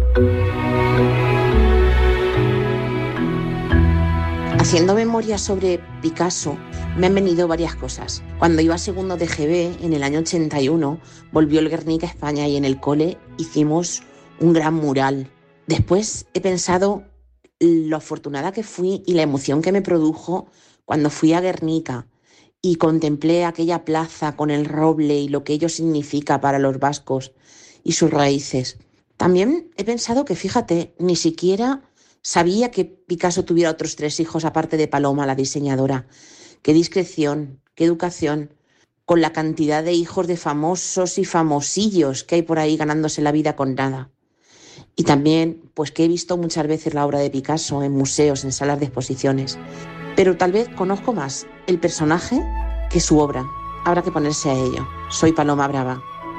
Haciendo memoria sobre Picasso, me han venido varias cosas. Cuando iba a segundo de GB, en el año 81, volvió el Guernica a España y en el cole hicimos un gran mural. Después he pensado lo afortunada que fui y la emoción que me produjo cuando fui a Guernica y contemplé aquella plaza con el roble y lo que ello significa para los vascos y sus raíces. También he pensado que, fíjate, ni siquiera sabía que Picasso tuviera otros 3 hijos aparte de Paloma, la diseñadora. Qué discreción, qué educación. con la cantidad de hijos de famosos y famosillos que hay por ahí ganándose la vida con nada. Y también, pues que he visto muchas veces la obra de Picasso en museos, en salas de exposiciones. Pero tal vez conozco más el personaje que su obra. Habrá que ponerse a ello. Soy Paloma Brava.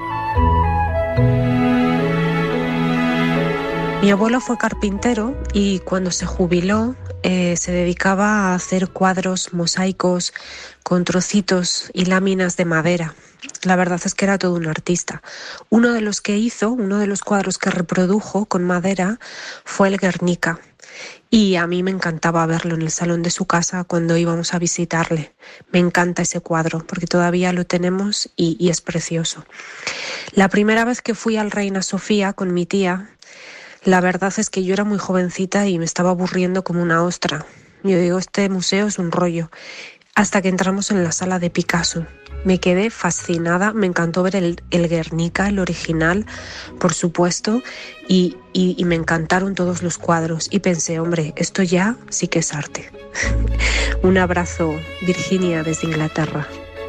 Mi abuelo fue carpintero y cuando se jubiló se dedicaba a hacer cuadros, mosaicos con trocitos y láminas de madera. La verdad es que era todo un artista. Uno de los cuadros que reprodujo con madera fue el Guernica. Y a mí me encantaba verlo en el salón de su casa cuando íbamos a visitarle. Me encanta ese cuadro porque todavía lo tenemos y es precioso. La primera vez que fui al Reina Sofía con mi tía, la verdad es que yo era muy jovencita y me estaba aburriendo como una ostra. Yo digo, este museo es un rollo. Hasta que entramos en la sala de Picasso. Me quedé fascinada, me encantó ver el Guernica, el original, por supuesto, y me encantaron todos los cuadros. Y pensé, hombre, esto ya sí que es arte. Un abrazo, Virginia, desde Inglaterra.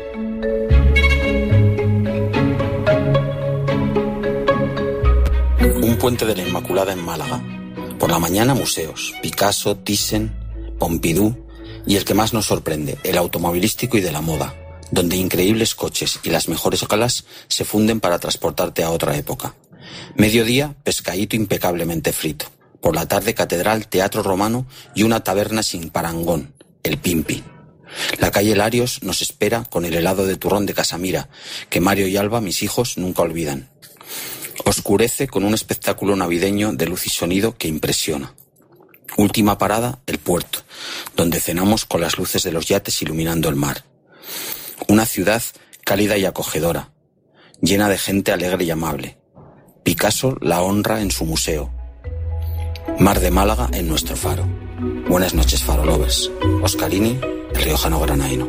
Un puente de la Inmaculada en Málaga. Por la mañana museos, Picasso, Thyssen, Pompidou y el que más nos sorprende, el automovilístico y de la moda, donde increíbles coches y las mejores galas se funden para transportarte a otra época. Mediodía, pescadito impecablemente frito. Por la tarde, catedral, teatro romano y una taberna sin parangón, el Pimpi. La calle Larios nos espera con el helado de turrón de Casamira, que Mario y Alba, mis hijos, nunca olvidan. Oscurece con un espectáculo navideño de luz y sonido que impresiona. Última parada, el puerto, donde cenamos con las luces de los yates iluminando el mar. Una ciudad cálida y acogedora, llena de gente alegre y amable. Picasso la honra en su museo. Mar de Málaga en nuestro faro. Buenas noches, Faro Lovers. Oscarini, el riojano granaíno.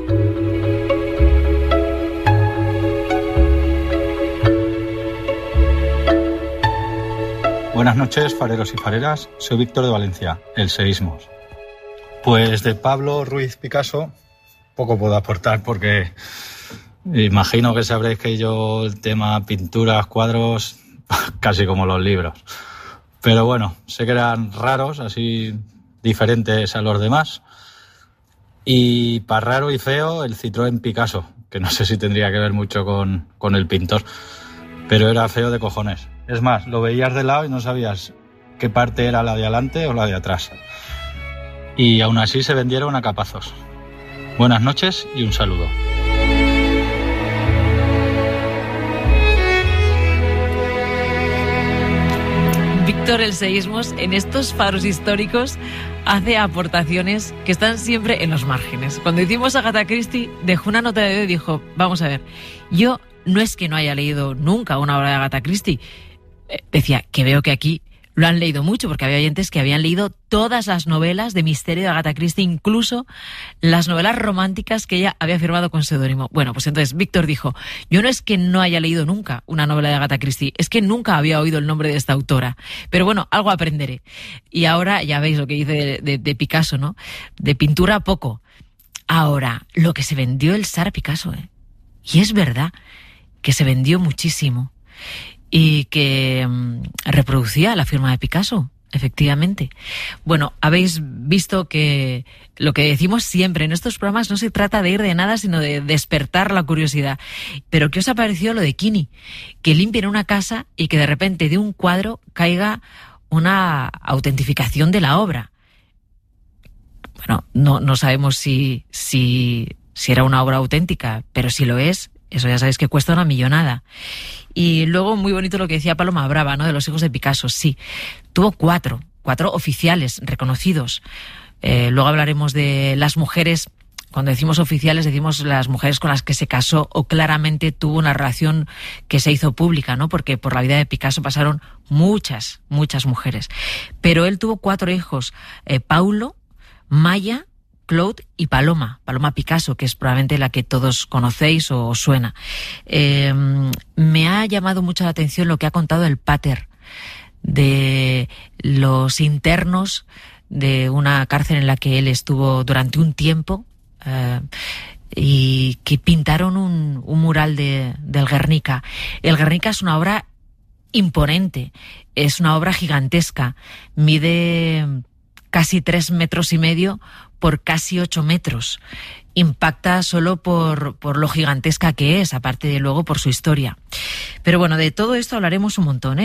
Buenas noches, fareros y fareras. Soy Víctor de Valencia, el Seísmos. Pues de Pablo Ruiz Picasso poco puedo aportar porque imagino que sabréis que yo el tema pinturas, cuadros, casi como los libros. Pero bueno, sé que eran raros, así diferentes a los demás. Y para raro y feo, el Citroën Picasso, que no sé si tendría que ver mucho con el pintor, pero era feo de cojones. Es más, lo veías de lado y no sabías qué parte era la de adelante o la de atrás. Y aún así se vendieron a capazos. Buenas noches y un saludo. Víctor el Seísmos en estos faros históricos hace aportaciones que están siempre en los márgenes. Cuando hicimos Agatha Christie dejó una nota de dedo y dijo, vamos a ver, yo no es que no haya leído nunca una obra de Agatha Christie, decía que veo que aquí lo han leído mucho, porque había oyentes que habían leído todas las novelas de misterio de Agatha Christie, incluso las novelas románticas que ella había firmado con seudónimo. Bueno, pues entonces Víctor dijo, yo no es que no haya leído nunca una novela de Agatha Christie, es que nunca había oído el nombre de esta autora. Pero bueno, algo aprenderé. Y ahora ya veis lo que dice de Picasso, ¿no? De pintura poco. Ahora, lo que se vendió el Sara Picasso, y es verdad que se vendió muchísimo. Y que reproducía la firma de Picasso, efectivamente. Bueno, habéis visto que lo que decimos siempre en estos programas no se trata de ir de nada, sino de despertar la curiosidad. Pero ¿qué os ha parecido lo de Kini? Que limpien una casa y que de repente de un cuadro caiga una autentificación de la obra. Bueno, no sabemos si era una obra auténtica, pero si lo es, eso ya sabéis que cuesta una millonada. Y luego muy bonito lo que decía Paloma Brava, ¿no? De los hijos de Picasso, sí. Tuvo cuatro oficiales reconocidos. Luego hablaremos de las mujeres. Cuando decimos oficiales, decimos las mujeres con las que se casó o claramente tuvo una relación que se hizo pública, ¿no? Porque por la vida de Picasso pasaron muchas mujeres. Pero él tuvo 4 hijos. Paulo, Maya, Claude y Paloma Picasso, que es probablemente la que todos conocéis o os suena. Me ha llamado mucho la atención lo que ha contado el pater de los internos de una cárcel en la que él estuvo durante un tiempo. y que pintaron un mural del Guernica. El Guernica es una obra imponente, es una obra gigantesca, mide casi 3,5 metros por casi 8 metros. Impacta solo por lo gigantesca que es, aparte de luego por su historia. Pero bueno, de todo esto hablaremos un montón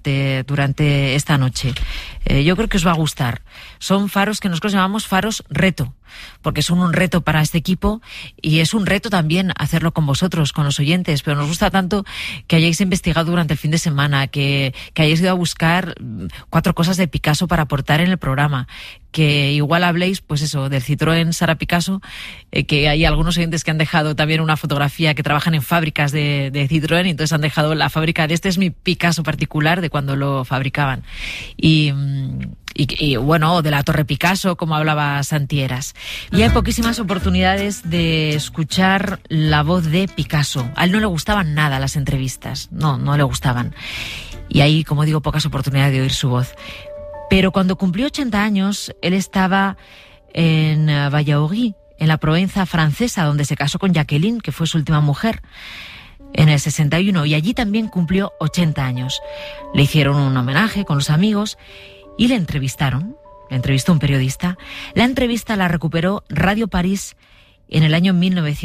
durante esta noche. Yo creo que os va a gustar. Son faros que nosotros llamamos faros reto, porque son un reto para este equipo y es un reto también hacerlo con vosotros, con los oyentes, pero nos gusta tanto que hayáis investigado durante el fin de semana, que hayáis ido a buscar 4 cosas de Picasso para aportar en el programa, que igual habléis, pues eso, del Citroën Sara Picasso, que hay algunos oyentes que han dejado también una fotografía, que trabajan en fábricas de Citroën, y entonces han dejado la fábrica de este es mi Picasso particular de cuando lo fabricaban. Y bueno, de la Torre Picasso, como hablaba Santi Eras. Y hay poquísimas oportunidades de escuchar la voz de Picasso. A él no le gustaban nada las entrevistas, no le gustaban. Y hay, como digo, pocas oportunidades de oír su voz. Pero cuando cumplió 80 años, él estaba en Valladolid, en la Provenza francesa, donde se casó con Jacqueline, que fue su última mujer, en el 61, y allí también cumplió 80 años. Le hicieron un homenaje con los amigos y le entrevistaron. Le entrevistó un periodista. La entrevista la recuperó Radio París en el año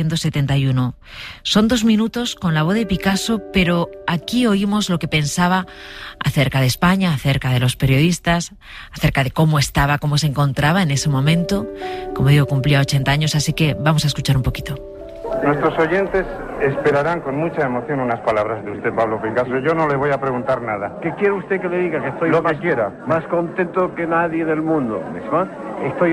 1971. Son 2 minutos con la voz de Picasso, pero aquí oímos lo que pensaba acerca de España, acerca de los periodistas, acerca de cómo estaba, cómo se encontraba en ese momento. Como digo, cumplía 80 años, así que vamos a escuchar un poquito. Nuestros oyentes esperarán con mucha emoción unas palabras de usted, Pablo Picasso. Yo no le voy a preguntar nada. ¿Qué quiere usted que le diga? Que estoy lo que quiera. Más contento que nadie del mundo. Estoy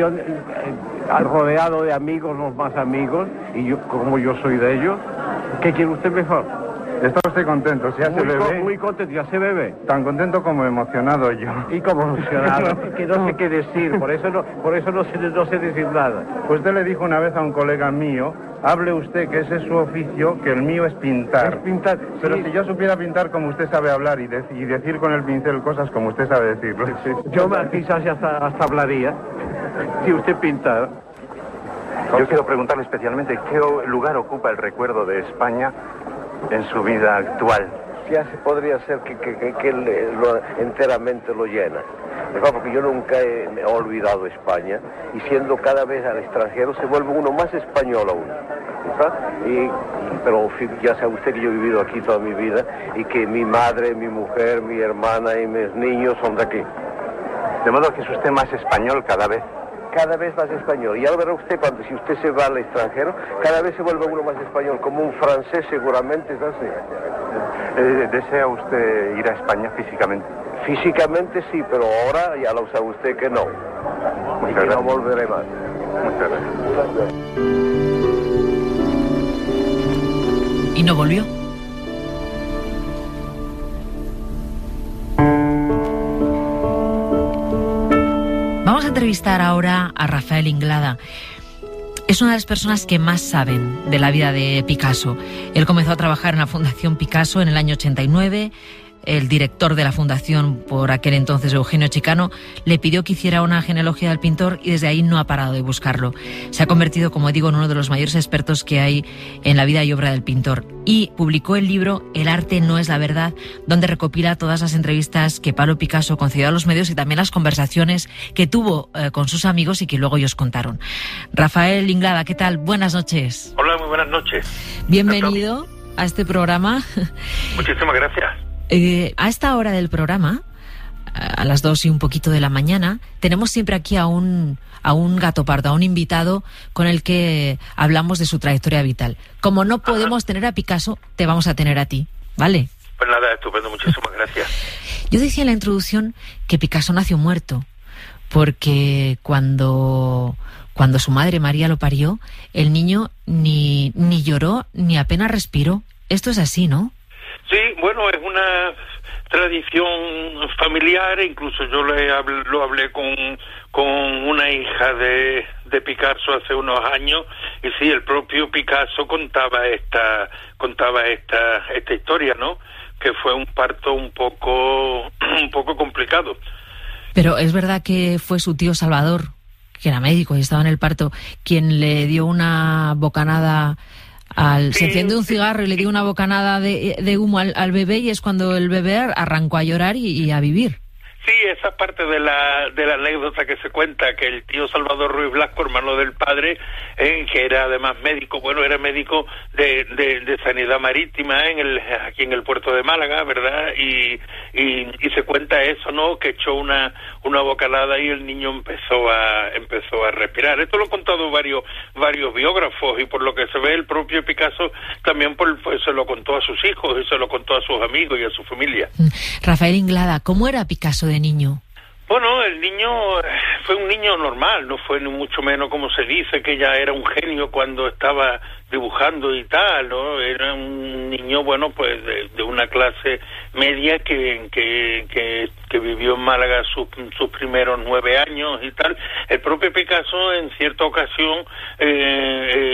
rodeado de amigos, los más amigos, y yo, como yo soy de ellos, ¿qué quiere usted mejor? ¿Está usted contento? ¿Se hace bebé? Muy contento, ya se bebe. Tan contento como emocionado yo. Y como emocionado, que no sé qué decir, por eso no sé decir nada. Usted le dijo una vez a un colega mío, hable usted que ese es su oficio, que el mío es pintar. Es pintar. Pero sí. Si yo supiera pintar como usted sabe hablar y decir con el pincel cosas como usted sabe decirlo. Sí. Yo quizás hasta hablaría, si usted pintara. Yo quiero preguntarle especialmente qué lugar ocupa el recuerdo de España en su vida actual. Ya se podría ser que enteramente lo llena. Porque yo nunca he olvidado España, y siendo cada vez al extranjero se vuelve uno más español aún. Pero ya sabe usted que yo he vivido aquí toda mi vida y que mi madre, mi mujer, mi hermana y mis niños son de aquí. De modo que es usted más español cada vez. Cada vez más español. Y ya lo verá usted si usted se va al extranjero, cada vez se vuelve uno más español, como un francés seguramente es así. ¿Desea usted ir a España físicamente? Físicamente sí, pero ahora ya lo sabe usted que no. Y que no volveré más. Muchas gracias. ¿Y no volvió? Vamos a entrevistar ahora a Rafael Inglada. Es una de las personas que más saben de la vida de Picasso. Él comenzó a trabajar en la Fundación Picasso en el año 89. El director de la fundación, por aquel entonces Eugenio Chicano, le pidió que hiciera una genealogía del pintor y desde ahí no ha parado de buscarlo. Se ha convertido, como digo, en uno de los mayores expertos que hay en la vida y obra del pintor. Y publicó el libro El arte no es la verdad, donde recopila todas las entrevistas que Pablo Picasso concedió a los medios y también las conversaciones que tuvo con sus amigos y que luego ellos contaron. Rafael Inglada, ¿qué tal? Buenas noches. Hola, muy buenas noches. Bienvenido a este programa. Muchísimas gracias. A esta hora del programa, a las 2 y un poquito de la mañana, tenemos siempre aquí a un gato pardo, a un invitado con el que hablamos de su trayectoria vital. Como no podemos tener a Picasso, te vamos a tener a ti, ¿vale? Pues nada, estupendo, muchísimas gracias. Yo decía en la introducción que Picasso nació muerto, porque cuando su madre María lo parió, el niño ni lloró ni apenas respiró. Esto es así, ¿no? Sí, bueno, es una tradición familiar, incluso yo lo hablé con una hija de Picasso hace unos años, y sí, el propio Picasso contaba esta historia, ¿no? Que fue un parto un poco complicado. Pero es verdad que fue su tío Salvador que era médico y estaba en el parto, quien le dio una bocanada se enciende un cigarro y le dio una bocanada de humo al bebé, y es cuando el bebé arrancó a llorar y a vivir. Sí, esa es parte de la anécdota que se cuenta, que el tío Salvador Ruiz Blasco, hermano del padre, que era además médico, era médico de sanidad marítima aquí en el puerto de Málaga, ¿verdad? Y se cuenta eso, ¿no? Que echó una bocanada y el niño empezó a respirar. Esto lo han contado varios biógrafos, y por lo que se ve el propio Picasso también pues se lo contó a sus hijos y se lo contó a sus amigos y a su familia. Rafael Inglada, ¿cómo era Picasso de niño? Bueno, el niño fue un niño normal, no fue ni mucho menos como se dice que ya era un genio cuando estaba dibujando y tal, ¿no? Era un niño, pues de una clase media que vivió en Málaga sus primeros 9 años y tal. El propio Picasso en cierta ocasión